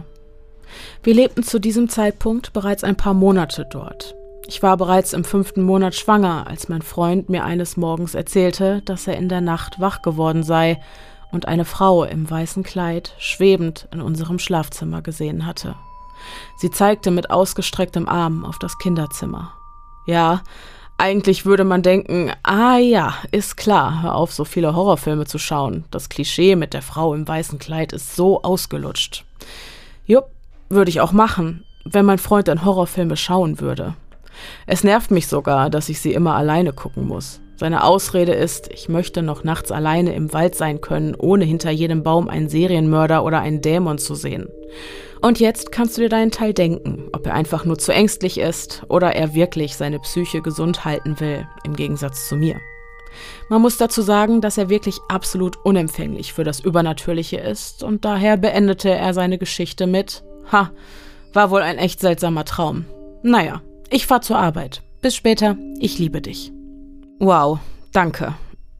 Wir lebten zu diesem Zeitpunkt bereits ein paar Monate dort. Ich war bereits im 5. Monat schwanger, als mein Freund mir eines Morgens erzählte, dass er in der Nacht wach geworden sei und eine Frau im weißen Kleid schwebend in unserem Schlafzimmer gesehen hatte. Sie zeigte mit ausgestrecktem Arm auf das Kinderzimmer. Ja, eigentlich würde man denken, ja, ist klar, hör auf, so viele Horrorfilme zu schauen. Das Klischee mit der Frau im weißen Kleid ist so ausgelutscht. Jupp, würde ich auch machen, wenn mein Freund dann Horrorfilme schauen würde. Es nervt mich sogar, dass ich sie immer alleine gucken muss. Seine Ausrede ist, ich möchte noch nachts alleine im Wald sein können, ohne hinter jedem Baum einen Serienmörder oder einen Dämon zu sehen. Und jetzt kannst du dir deinen Teil denken, ob er einfach nur zu ängstlich ist oder er wirklich seine Psyche gesund halten will, im Gegensatz zu mir. Man muss dazu sagen, dass er wirklich absolut unempfänglich für das Übernatürliche ist und daher beendete er seine Geschichte mit: War wohl ein echt seltsamer Traum. Naja, ich fahr zur Arbeit. Bis später, ich liebe dich. Wow, danke.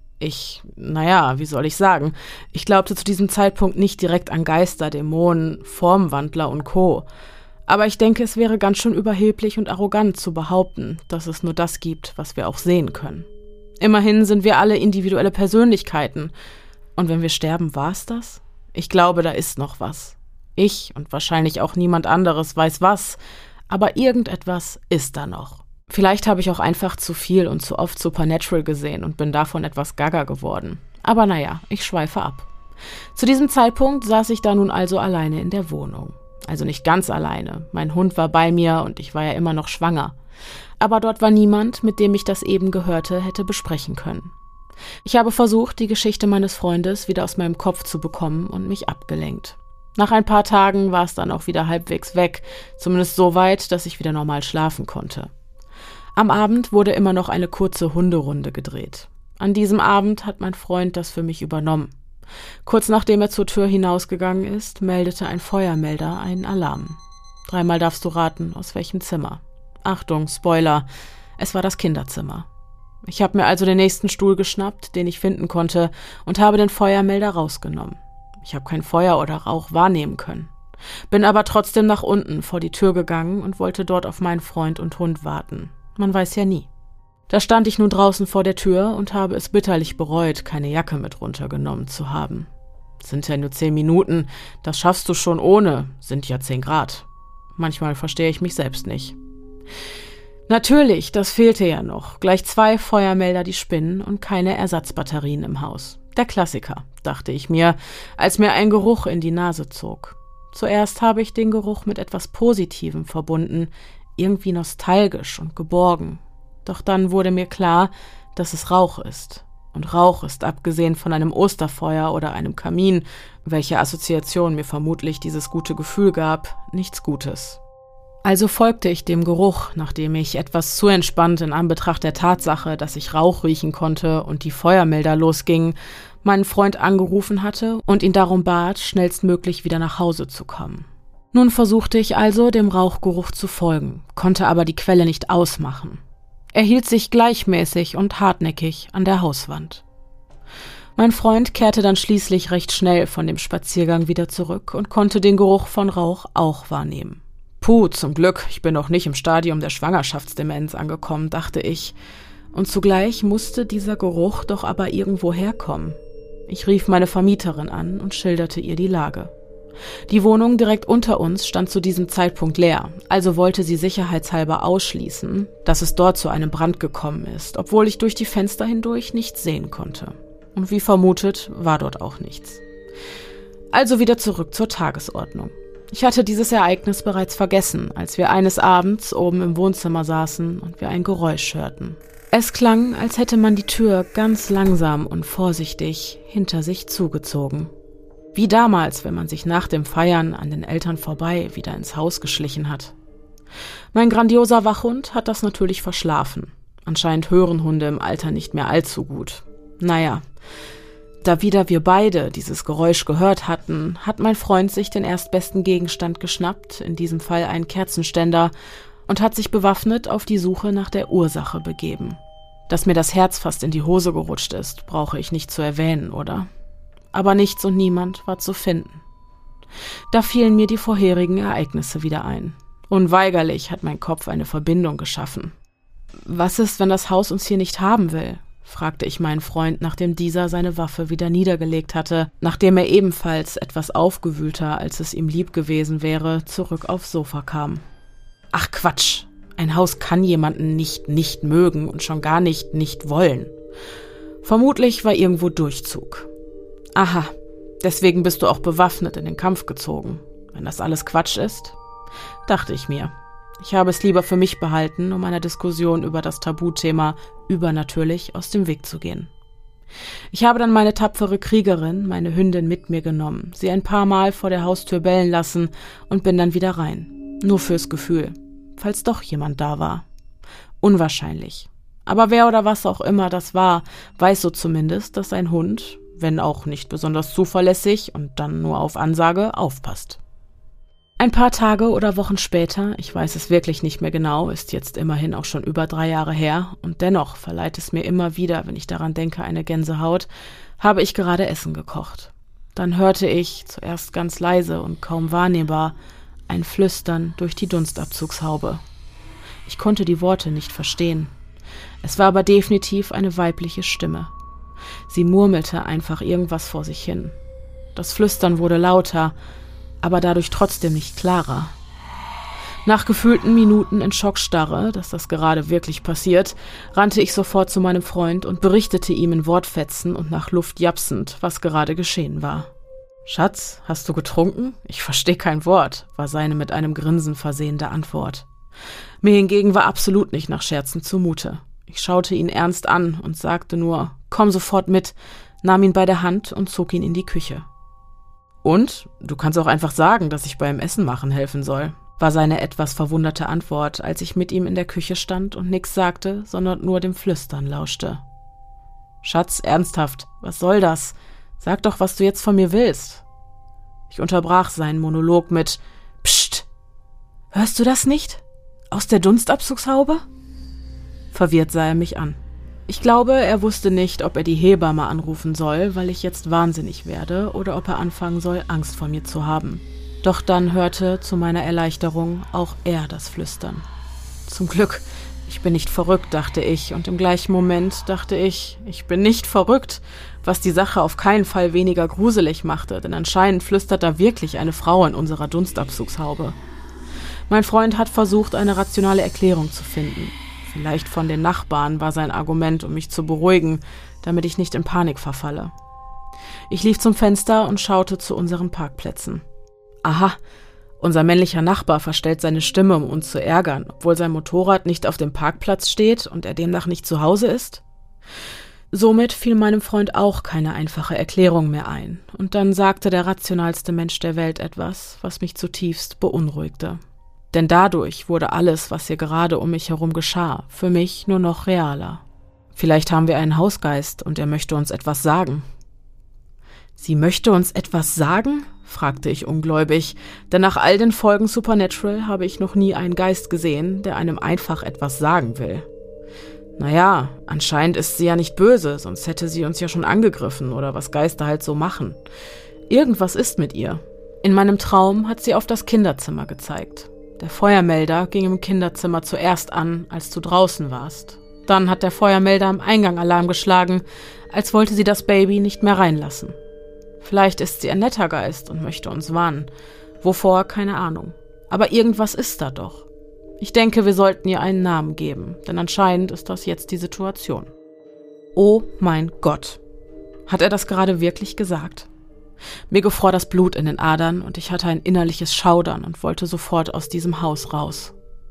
Wie soll ich sagen? Ich glaubte zu diesem Zeitpunkt nicht direkt an Geister, Dämonen, Formwandler und Co. Aber ich denke, es wäre ganz schön überheblich und arrogant zu behaupten, dass es nur das gibt, was wir auch sehen können. Immerhin sind wir alle individuelle Persönlichkeiten. Und wenn wir sterben, war's das? Ich glaube, da ist noch was. Ich und wahrscheinlich auch niemand anderes weiß was, aber irgendetwas ist da noch. Vielleicht habe ich auch einfach zu viel und zu oft Supernatural gesehen und bin davon etwas gaga geworden. Aber naja, ich schweife ab. Zu diesem Zeitpunkt saß ich da nun also alleine in der Wohnung. Also nicht ganz alleine. Mein Hund war bei mir und ich war ja immer noch schwanger. Aber dort war niemand, mit dem ich das eben Gehörte hätte besprechen können. Ich habe versucht, die Geschichte meines Freundes wieder aus meinem Kopf zu bekommen und mich abgelenkt. Nach ein paar Tagen war es dann auch wieder halbwegs weg, zumindest so weit, dass ich wieder normal schlafen konnte. Am Abend wurde immer noch eine kurze Hunderunde gedreht. An diesem Abend hat mein Freund das für mich übernommen. Kurz nachdem er zur Tür hinausgegangen ist, meldete ein Feuermelder einen Alarm. 3-mal darfst du raten, aus welchem Zimmer. Achtung, Spoiler, es war das Kinderzimmer. Ich habe mir also den nächsten Stuhl geschnappt, den ich finden konnte, und habe den Feuermelder rausgenommen. Ich habe kein Feuer oder Rauch wahrnehmen können. Bin aber trotzdem nach unten vor die Tür gegangen und wollte dort auf meinen Freund und Hund warten. Man weiß ja nie. Da stand ich nun draußen vor der Tür und habe es bitterlich bereut, keine Jacke mit runtergenommen zu haben. Sind ja nur 10 Minuten, das schaffst du schon ohne, sind ja 10 Grad. Manchmal verstehe ich mich selbst nicht. Natürlich, das fehlte ja noch. Gleich 2 Feuermelder, die spinnen und keine Ersatzbatterien im Haus. Der Klassiker, dachte ich mir, als mir ein Geruch in die Nase zog. Zuerst habe ich den Geruch mit etwas Positivem verbunden, irgendwie nostalgisch und geborgen. Doch dann wurde mir klar, dass es Rauch ist. Und Rauch ist, abgesehen von einem Osterfeuer oder einem Kamin, welche Assoziation mir vermutlich dieses gute Gefühl gab, nichts Gutes. Also folgte ich dem Geruch, nachdem ich etwas zu entspannt in Anbetracht der Tatsache, dass ich Rauch riechen konnte und die Feuermelder losgingen, meinen Freund angerufen hatte und ihn darum bat, schnellstmöglich wieder nach Hause zu kommen. Nun versuchte ich also, dem Rauchgeruch zu folgen, konnte aber die Quelle nicht ausmachen. Er hielt sich gleichmäßig und hartnäckig an der Hauswand. Mein Freund kehrte dann schließlich recht schnell von dem Spaziergang wieder zurück und konnte den Geruch von Rauch auch wahrnehmen. Puh, zum Glück, ich bin noch nicht im Stadium der Schwangerschaftsdemenz angekommen, dachte ich. Und zugleich musste dieser Geruch doch aber irgendwo herkommen. Ich rief meine Vermieterin an und schilderte ihr die Lage. Die Wohnung direkt unter uns stand zu diesem Zeitpunkt leer, also wollte sie sicherheitshalber ausschließen, dass es dort zu einem Brand gekommen ist, obwohl ich durch die Fenster hindurch nichts sehen konnte. Und wie vermutet, war dort auch nichts. Also wieder zurück zur Tagesordnung. Ich hatte dieses Ereignis bereits vergessen, als wir eines Abends oben im Wohnzimmer saßen und wir ein Geräusch hörten. Es klang, als hätte man die Tür ganz langsam und vorsichtig hinter sich zugezogen. Wie damals, wenn man sich nach dem Feiern an den Eltern vorbei wieder ins Haus geschlichen hat. Mein grandioser Wachhund hat das natürlich verschlafen. Anscheinend hören Hunde im Alter nicht mehr allzu gut. Naja, da wieder wir beide dieses Geräusch gehört hatten, hat mein Freund sich den erstbesten Gegenstand geschnappt, in diesem Fall einen Kerzenständer, und hat sich bewaffnet auf die Suche nach der Ursache begeben. Dass mir das Herz fast in die Hose gerutscht ist, brauche ich nicht zu erwähnen, oder? Aber nichts und niemand war zu finden. Da fielen mir die vorherigen Ereignisse wieder ein. Unweigerlich hat mein Kopf eine Verbindung geschaffen. Was ist, wenn das Haus uns hier nicht haben will? Fragte ich meinen Freund, nachdem dieser seine Waffe wieder niedergelegt hatte, nachdem er ebenfalls etwas aufgewühlter, als es ihm lieb gewesen wäre, zurück aufs Sofa kam. Ach Quatsch, ein Haus kann jemanden nicht mögen und schon gar nicht wollen. Vermutlich war irgendwo Durchzug. Aha, deswegen bist du auch bewaffnet in den Kampf gezogen. Wenn das alles Quatsch ist, dachte ich mir. Ich habe es lieber für mich behalten, um einer Diskussion über das Tabuthema übernatürlich aus dem Weg zu gehen. Ich habe dann meine tapfere Kriegerin, meine Hündin, mit mir genommen, sie ein paar Mal vor der Haustür bellen lassen und bin dann wieder rein. Nur fürs Gefühl, falls doch jemand da war. Unwahrscheinlich. Aber wer oder was auch immer das war, weiß so zumindest, dass ein Hund, wenn auch nicht besonders zuverlässig und dann nur auf Ansage, aufpasst. Ein paar Tage oder Wochen später, ich weiß es wirklich nicht mehr genau, ist jetzt immerhin auch schon über 3 Jahre her und dennoch verleiht es mir immer wieder, wenn ich daran denke, eine Gänsehaut, habe ich gerade Essen gekocht. Dann hörte ich, zuerst ganz leise und kaum wahrnehmbar, ein Flüstern durch die Dunstabzugshaube. Ich konnte die Worte nicht verstehen. Es war aber definitiv eine weibliche Stimme. Sie murmelte einfach irgendwas vor sich hin. Das Flüstern wurde lauter, aber dadurch trotzdem nicht klarer. Nach gefühlten Minuten in Schockstarre, dass das gerade wirklich passiert, rannte ich sofort zu meinem Freund und berichtete ihm in Wortfetzen und nach Luft japsend, was gerade geschehen war. »Schatz, hast du getrunken? Ich verstehe kein Wort«, war seine mit einem Grinsen versehene Antwort. Mir hingegen war absolut nicht nach Scherzen zumute. Ich schaute ihn ernst an und sagte nur, »Komm sofort mit«, nahm ihn bei der Hand und zog ihn in die Küche. »Und? Du kannst auch einfach sagen, dass ich beim Essen machen helfen soll«, war seine etwas verwunderte Antwort, als ich mit ihm in der Küche stand und nichts sagte, sondern nur dem Flüstern lauschte. »Schatz, ernsthaft, was soll das? Sag doch, was du jetzt von mir willst.« Ich unterbrach seinen Monolog mit »Psst! Hörst du das nicht? Aus der Dunstabzugshaube?« Verwirrt sah er mich an. Ich glaube, er wusste nicht, ob er die Hebamme anrufen soll, weil ich jetzt wahnsinnig werde, oder ob er anfangen soll, Angst vor mir zu haben. Doch dann hörte zu meiner Erleichterung auch er das Flüstern. Zum Glück, ich bin nicht verrückt, dachte ich, und im gleichen Moment dachte ich bin nicht verrückt, was die Sache auf keinen Fall weniger gruselig machte, denn anscheinend flüstert da wirklich eine Frau in unserer Dunstabzugshaube. Mein Freund hat versucht, eine rationale Erklärung zu finden. Vielleicht von den Nachbarn war sein Argument, um mich zu beruhigen, damit ich nicht in Panik verfalle. Ich lief zum Fenster und schaute zu unseren Parkplätzen. Aha, unser männlicher Nachbar verstellt seine Stimme, um uns zu ärgern, obwohl sein Motorrad nicht auf dem Parkplatz steht und er demnach nicht zu Hause ist? Somit fiel meinem Freund auch keine einfache Erklärung mehr ein, und dann sagte der rationalste Mensch der Welt etwas, was mich zutiefst beunruhigte. Denn dadurch wurde alles, was hier gerade um mich herum geschah, für mich nur noch realer. Vielleicht haben wir einen Hausgeist und er möchte uns etwas sagen. »Sie möchte uns etwas sagen?« fragte ich ungläubig, denn nach all den Folgen Supernatural habe ich noch nie einen Geist gesehen, der einem einfach etwas sagen will. Naja, anscheinend ist sie ja nicht böse, sonst hätte sie uns ja schon angegriffen oder was Geister halt so machen. Irgendwas ist mit ihr. In meinem Traum hat sie auf das Kinderzimmer gezeigt. Der Feuermelder ging im Kinderzimmer zuerst an, als du draußen warst. Dann hat der Feuermelder am Eingang Alarm geschlagen, als wollte sie das Baby nicht mehr reinlassen. Vielleicht ist sie ein netter Geist und möchte uns warnen. Wovor, keine Ahnung. Aber irgendwas ist da doch. Ich denke, wir sollten ihr einen Namen geben, denn anscheinend ist das jetzt die Situation. Oh mein Gott. Hat er das gerade wirklich gesagt? Mir gefror das Blut in den Adern und ich hatte ein innerliches Schaudern und wollte sofort aus diesem Haus raus.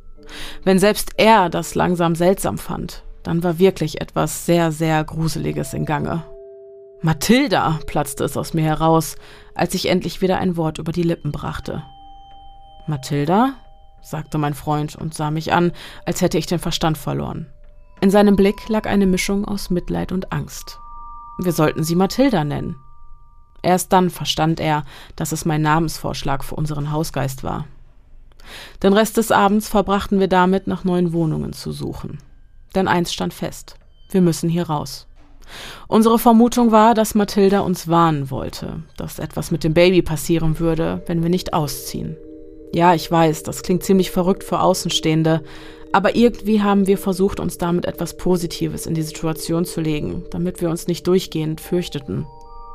Wenn selbst er das langsam seltsam fand, dann war wirklich etwas sehr, sehr Gruseliges in Gange. »Mathilda«, platzte es aus mir heraus, als ich endlich wieder ein Wort über die Lippen brachte. »Mathilda?«, sagte mein Freund und sah mich an, als hätte ich den Verstand verloren. In seinem Blick lag eine Mischung aus Mitleid und Angst. Wir sollten sie Mathilda nennen. Erst dann verstand er, dass es mein Namensvorschlag für unseren Hausgeist war. Den Rest des Abends verbrachten wir damit, nach neuen Wohnungen zu suchen. Denn eins stand fest: Wir müssen hier raus. Unsere Vermutung war, dass Mathilda uns warnen wollte, dass etwas mit dem Baby passieren würde, wenn wir nicht ausziehen. Ja, ich weiß, das klingt ziemlich verrückt für Außenstehende, aber irgendwie haben wir versucht, uns damit etwas Positives in die Situation zu legen, damit wir uns nicht durchgehend fürchteten.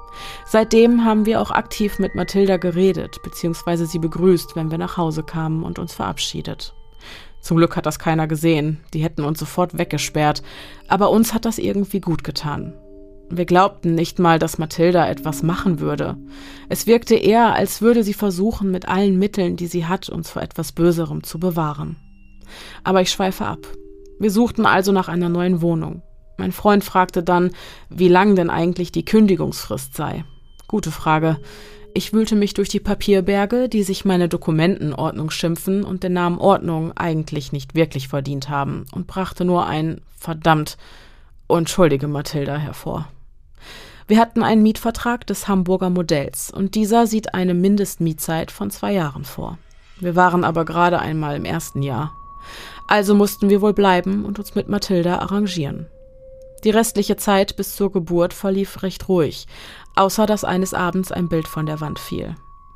Seitdem haben wir auch aktiv mit Mathilda geredet, beziehungsweise sie begrüßt, wenn wir nach Hause kamen und uns verabschiedet. Zum Glück hat das keiner gesehen, die hätten uns sofort weggesperrt, aber uns hat das irgendwie gut getan. Wir glaubten nicht mal, dass Mathilda etwas machen würde. Es wirkte eher, als würde sie versuchen, mit allen Mitteln, die sie hat, uns vor etwas Böserem zu bewahren. Aber ich schweife ab. Wir suchten also nach einer neuen Wohnung. Mein Freund fragte dann, wie lang denn eigentlich die Kündigungsfrist sei. Gute Frage. Ich wühlte mich durch die Papierberge, die sich meine Dokumentenordnung schimpfen und den Namen Ordnung eigentlich nicht wirklich verdient haben, und brachte nur ein »Verdammt« und »Entschuldige, Mathilda« hervor. Wir hatten einen Mietvertrag des Hamburger Modells und dieser sieht eine Mindestmietzeit von 2 Jahren vor. Wir waren aber gerade einmal im 1. Jahr. Also mussten wir wohl bleiben und uns mit Mathilda arrangieren. Die restliche Zeit bis zur Geburt verlief recht ruhig, außer dass eines Abends ein Bild von der Wand fiel.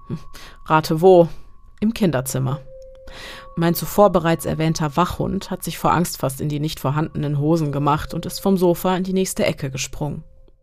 Rate wo? Im Kinderzimmer. Mein zuvor bereits erwähnter Wachhund hat sich vor Angst fast in die nicht vorhandenen Hosen gemacht und ist vom Sofa in die nächste Ecke gesprungen.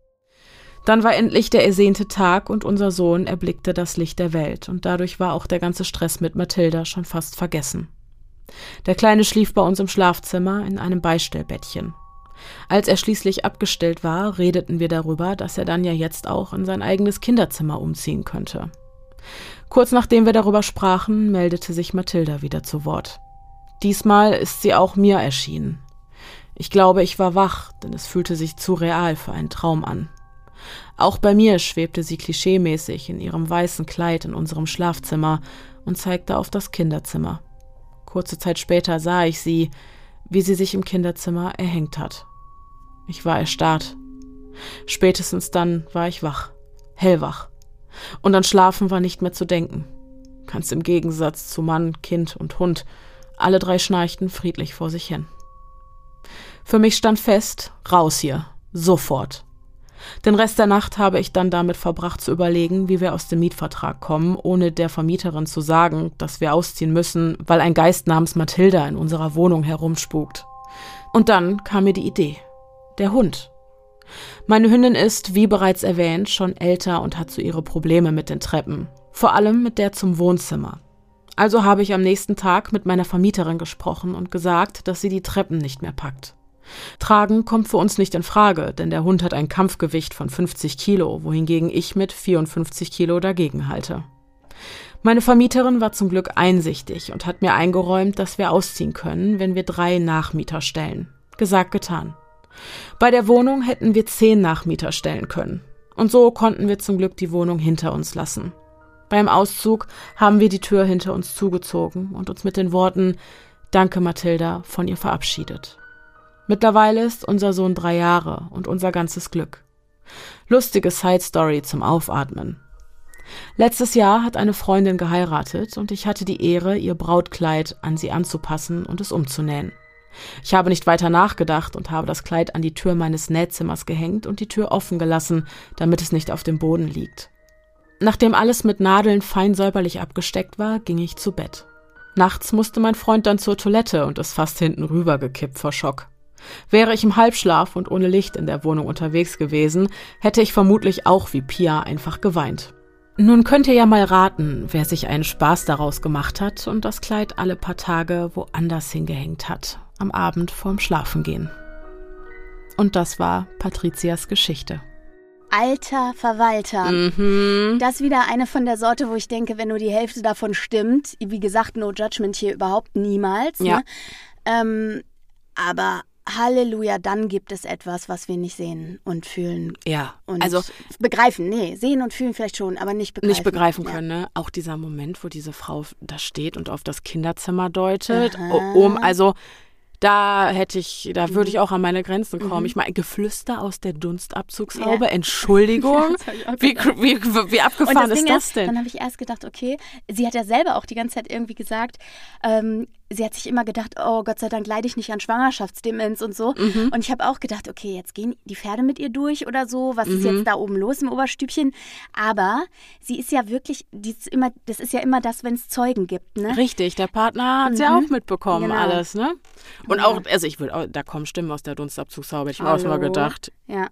Dann war endlich der ersehnte Tag und unser Sohn erblickte das Licht der Welt und dadurch war auch der ganze Stress mit Mathilda schon fast vergessen. Der Kleine schlief bei uns im Schlafzimmer in einem Beistellbettchen. Als er schließlich abgestellt war, redeten wir darüber, dass er dann ja jetzt auch in sein eigenes Kinderzimmer umziehen könnte. Kurz nachdem wir darüber sprachen, meldete sich Mathilda wieder zu Wort. Diesmal ist sie auch mir erschienen. Ich glaube, ich war wach, denn es fühlte sich zu real für einen Traum an. Auch bei mir schwebte sie klischeemäßig in ihrem weißen Kleid in unserem Schlafzimmer und zeigte auf das Kinderzimmer. Kurze Zeit später sah ich sie, wie sie sich im Kinderzimmer erhängt hat. Ich war erstarrt. Spätestens dann war ich wach, hellwach. Und an Schlafen war nicht mehr zu denken. Ganz im Gegensatz zu Mann, Kind und Hund. Alle 3 schnarchten friedlich vor sich hin. Für mich stand fest, raus hier, sofort. Den Rest der Nacht habe ich dann damit verbracht zu überlegen, wie wir aus dem Mietvertrag kommen, ohne der Vermieterin zu sagen, dass wir ausziehen müssen, weil ein Geist namens Mathilda in unserer Wohnung herumspukt. Und dann kam mir die Idee. Der Hund. Meine Hündin ist, wie bereits erwähnt, schon älter und hat so ihre Probleme mit den Treppen. Vor allem mit der zum Wohnzimmer. Also habe ich am nächsten Tag mit meiner Vermieterin gesprochen und gesagt, dass sie die Treppen nicht mehr packt. Tragen kommt für uns nicht in Frage, denn der Hund hat ein Kampfgewicht von 50 Kilo, wohingegen ich mit 54 Kilo dagegen halte. Meine Vermieterin war zum Glück einsichtig und hat mir eingeräumt, dass wir ausziehen können, wenn wir 3 Nachmieter stellen. Gesagt, getan. Bei der Wohnung hätten wir 10 Nachmieter stellen können. Und so konnten wir zum Glück die Wohnung hinter uns lassen. Beim Auszug haben wir die Tür hinter uns zugezogen und uns mit den Worten »Danke, Mathilda« von ihr verabschiedet. Mittlerweile ist unser Sohn 3 Jahre und unser ganzes Glück. Lustige Side-Story zum Aufatmen. Letztes Jahr hat eine Freundin geheiratet und ich hatte die Ehre, ihr Brautkleid an sie anzupassen und es umzunähen. Ich habe nicht weiter nachgedacht und habe das Kleid an die Tür meines Nähzimmers gehängt und die Tür offen gelassen, damit es nicht auf dem Boden liegt. Nachdem alles mit Nadeln fein säuberlich abgesteckt war, ging ich zu Bett. Nachts musste mein Freund dann zur Toilette und ist fast hinten rübergekippt vor Schock. Wäre ich im Halbschlaf und ohne Licht in der Wohnung unterwegs gewesen, hätte ich vermutlich auch wie Pia einfach geweint. Nun könnt ihr ja mal raten, wer sich einen Spaß daraus gemacht hat und das Kleid alle paar Tage woanders hingehängt hat, am Abend vorm Schlafengehen. Und das war Patrizias Geschichte. Alter Verwalter. Das wieder eine von der Sorte, wo ich denke, wenn nur die Hälfte davon stimmt, wie gesagt, no judgment hier überhaupt niemals. Ja. Ne? Aber Halleluja, dann gibt es etwas, was wir nicht sehen und fühlen. Ja, und also begreifen. Nee, sehen und fühlen vielleicht schon, aber nicht begreifen. Nicht begreifen können, ne? Auch dieser Moment, wo diese Frau da steht und auf das Kinderzimmer deutet. Da würde ich auch an meine Grenzen kommen. Ich meine, Geflüster aus der Dunstabzugshaube, Entschuldigung. Wie abgefahren ist das denn? Dann habe ich erst gedacht, okay, sie hat ja selber auch die ganze Zeit irgendwie gesagt, sie hat sich immer gedacht, oh Gott sei Dank leide ich nicht an Schwangerschaftsdemenz und so. Und ich habe auch gedacht, okay, jetzt gehen die Pferde mit ihr durch oder so. Was ist jetzt da oben los im Oberstübchen? Aber sie ist ja wirklich, das ist ja immer das, wenn es Zeugen gibt, ne? Richtig, der Partner hat es ja auch mitbekommen, genau. Alles, ne? Und auch, also da kommen Stimmen aus der Dunstabzugshaube. Ich habe auch mal gedacht,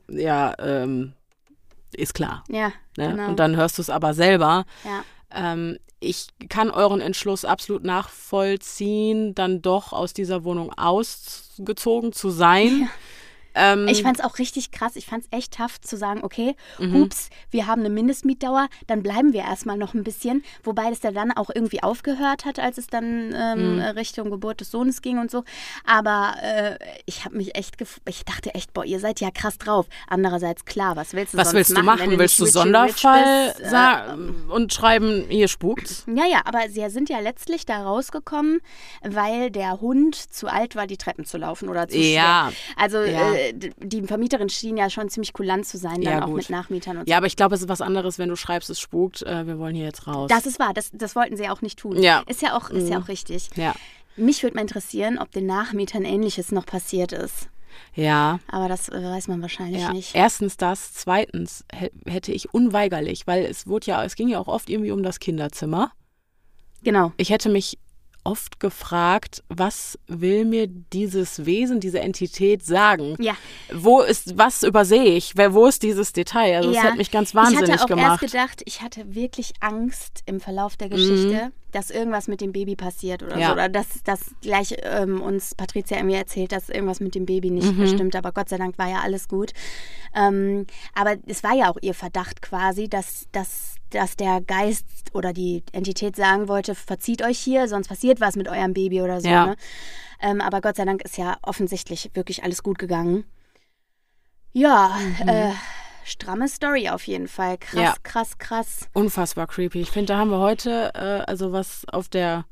ist klar. Ja, ne? genau. Und dann hörst du es aber selber. Ja. Ich kann euren Entschluss absolut nachvollziehen, dann doch aus dieser Wohnung ausgezogen zu sein. Ja. Ich fand es auch richtig krass. Ich fand es echt tough zu sagen, okay, hups, wir haben eine Mindestmietdauer, dann bleiben wir erstmal noch ein bisschen. Wobei das dann auch irgendwie aufgehört hat, als es dann Richtung Geburt des Sohnes ging und so. Aber ich habe mich echt, ich dachte echt, boah, ihr seid ja krass drauf. Andererseits, klar, was willst du machen? Willst du Sonderfall sagen und schreiben, hier spukt's? Ja, aber sie sind ja letztlich da rausgekommen, weil der Hund zu alt war, die Treppen zu laufen oder zu schwer. Also die Vermieterin schien ja schon ziemlich kulant zu sein, dann auch mit Nachmietern und so. Ja, aber ich glaube, es ist was anderes, wenn du schreibst, es spukt, wir wollen hier jetzt raus. Das ist wahr, das wollten sie auch nicht tun. Ja. Ist ja auch richtig. Ja. Mich würde mal interessieren, ob den Nachmietern Ähnliches noch passiert ist. Ja. Aber das weiß man wahrscheinlich nicht. Erstens das, zweitens hätte ich unweigerlich, weil es ging ja auch oft irgendwie um das Kinderzimmer. Genau. Ich hätte mich oft gefragt, was will mir dieses Wesen, diese Entität sagen? Ja. Was übersehe ich? Wo ist dieses Detail? Also das hat mich ganz wahnsinnig gemacht. Ich hatte auch erst gedacht, ich hatte wirklich Angst im Verlauf der Geschichte, dass irgendwas mit dem Baby passiert oder so. Oder dass gleich uns Patricia irgendwie erzählt, dass irgendwas mit dem Baby nicht stimmt. Aber Gott sei Dank war ja alles gut. Aber es war ja auch ihr Verdacht quasi, dass der Geist oder die Entität sagen wollte, verzieht euch hier, sonst passiert was mit eurem Baby oder so. Ja. Ne? Aber Gott sei Dank ist ja offensichtlich wirklich alles gut gegangen. Ja, stramme Story auf jeden Fall. Krass. Unfassbar creepy. Ich finde, da haben wir heute, was auf der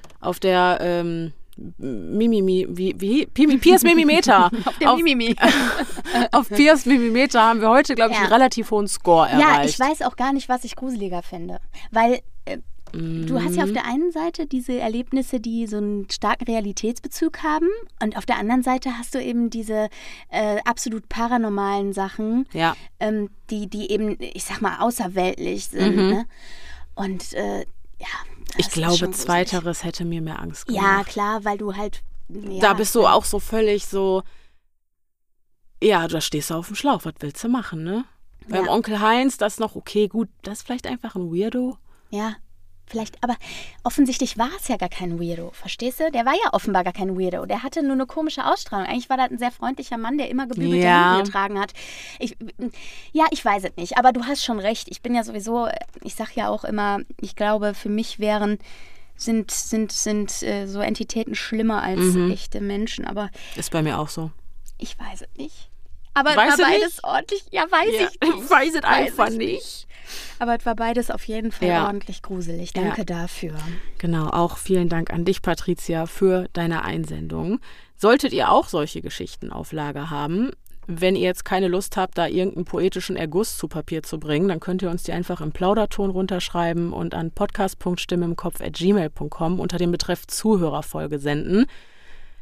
Pias Mimimeter. Auf dem Mimimi. Auf Pias Mimimeter haben wir heute, glaube ich, einen relativ hohen Score erreicht. Ja, ich weiß auch gar nicht, was ich gruseliger finde. Weil du hast ja auf der einen Seite diese Erlebnisse, die so einen starken Realitätsbezug haben, und auf der anderen Seite hast du eben diese absolut paranormalen Sachen, die eben, ich sag mal, außerweltlich sind. Ne? Und ich glaube, zweiteres hätte mir mehr Angst gemacht. Ja, klar, weil du halt... Ja, da bist du auch so völlig so... Ja, da stehst du auf dem Schlauch. Was willst du machen, ne? Beim Onkel Heinz, das ist noch okay, gut. Das ist vielleicht einfach ein Weirdo. Ja, vielleicht, aber offensichtlich war es ja gar kein Weirdo, verstehst du? Der war ja offenbar gar kein Weirdo. Der hatte nur eine komische Ausstrahlung. Eigentlich war das ein sehr freundlicher Mann, der immer gebügelte Hemden getragen hat. Ich weiß es nicht, aber du hast schon recht. Ich bin ja sowieso, ich sag ja auch immer, ich glaube, für mich sind so Entitäten schlimmer als echte Menschen, aber... Ist bei mir auch so. Ich weiß es nicht. Aber es war beides ordentlich. Ja, weiß ich nicht. Ich weiß es einfach nicht. Aber es war beides auf jeden Fall ordentlich gruselig. Danke dafür. Genau, auch vielen Dank an dich, Patricia, für deine Einsendung. Solltet ihr auch solche Geschichten auf Lager haben, wenn ihr jetzt keine Lust habt, da irgendeinen poetischen Erguss zu Papier zu bringen, dann könnt ihr uns die einfach im Plauderton runterschreiben und an podcast.stimmeimkopf@gmail.com unter dem Betreff Zuhörerfolge senden.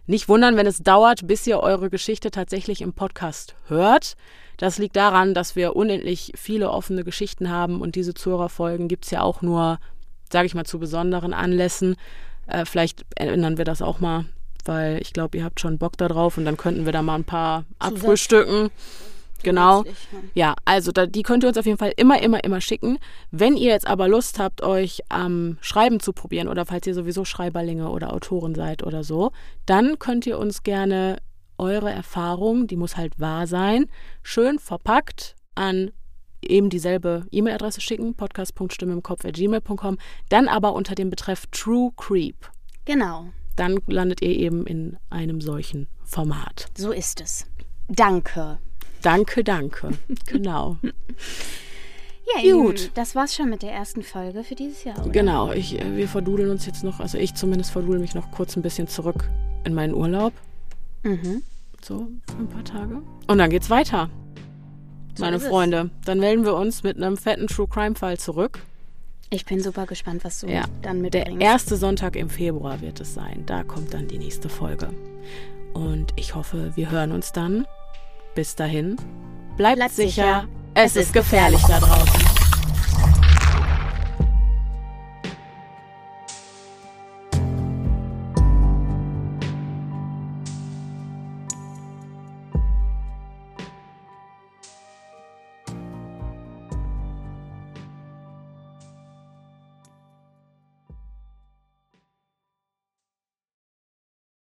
Nicht wundern, wenn es dauert, bis ihr eure Geschichte tatsächlich im Podcast hört. Das liegt daran, dass wir unendlich viele offene Geschichten haben und diese Zuhörerfolgen gibt es ja auch nur, sage ich mal, zu besonderen Anlässen. Vielleicht ändern wir das auch mal, weil ich glaube, ihr habt schon Bock da drauf und dann könnten wir da mal ein paar abfrühstücken. Genau. Ja, also die könnt ihr uns auf jeden Fall immer schicken. Wenn ihr jetzt aber Lust habt, euch am Schreiben zu probieren oder falls ihr sowieso Schreiberlinge oder Autoren seid oder so, dann könnt ihr uns gerne eure Erfahrung, die muss halt wahr sein, schön verpackt an eben dieselbe E-Mail-Adresse schicken, podcast.stimmeimkopf@gmail.com, dann aber unter dem Betreff True Creep. Genau. Dann landet ihr eben in einem solchen Format. So ist es. Danke. Danke. Genau. Ja, gut. Das war's schon mit der ersten Folge für dieses Jahr, oder? Genau. Wir verdudeln uns jetzt noch, also ich zumindest verdudel mich noch kurz ein bisschen zurück in meinen Urlaub. So, für ein paar Tage. Und dann geht's weiter, meine Freunde. Dann melden wir uns mit einem fetten True-Crime-Fall zurück. Ich bin super gespannt, was du dann mitbringst. Der erste Sonntag im Februar wird es sein. Da kommt dann die nächste Folge. Und ich hoffe, wir hören uns dann. Bis dahin, bleibt sicher. Es ist gefährlich da draußen.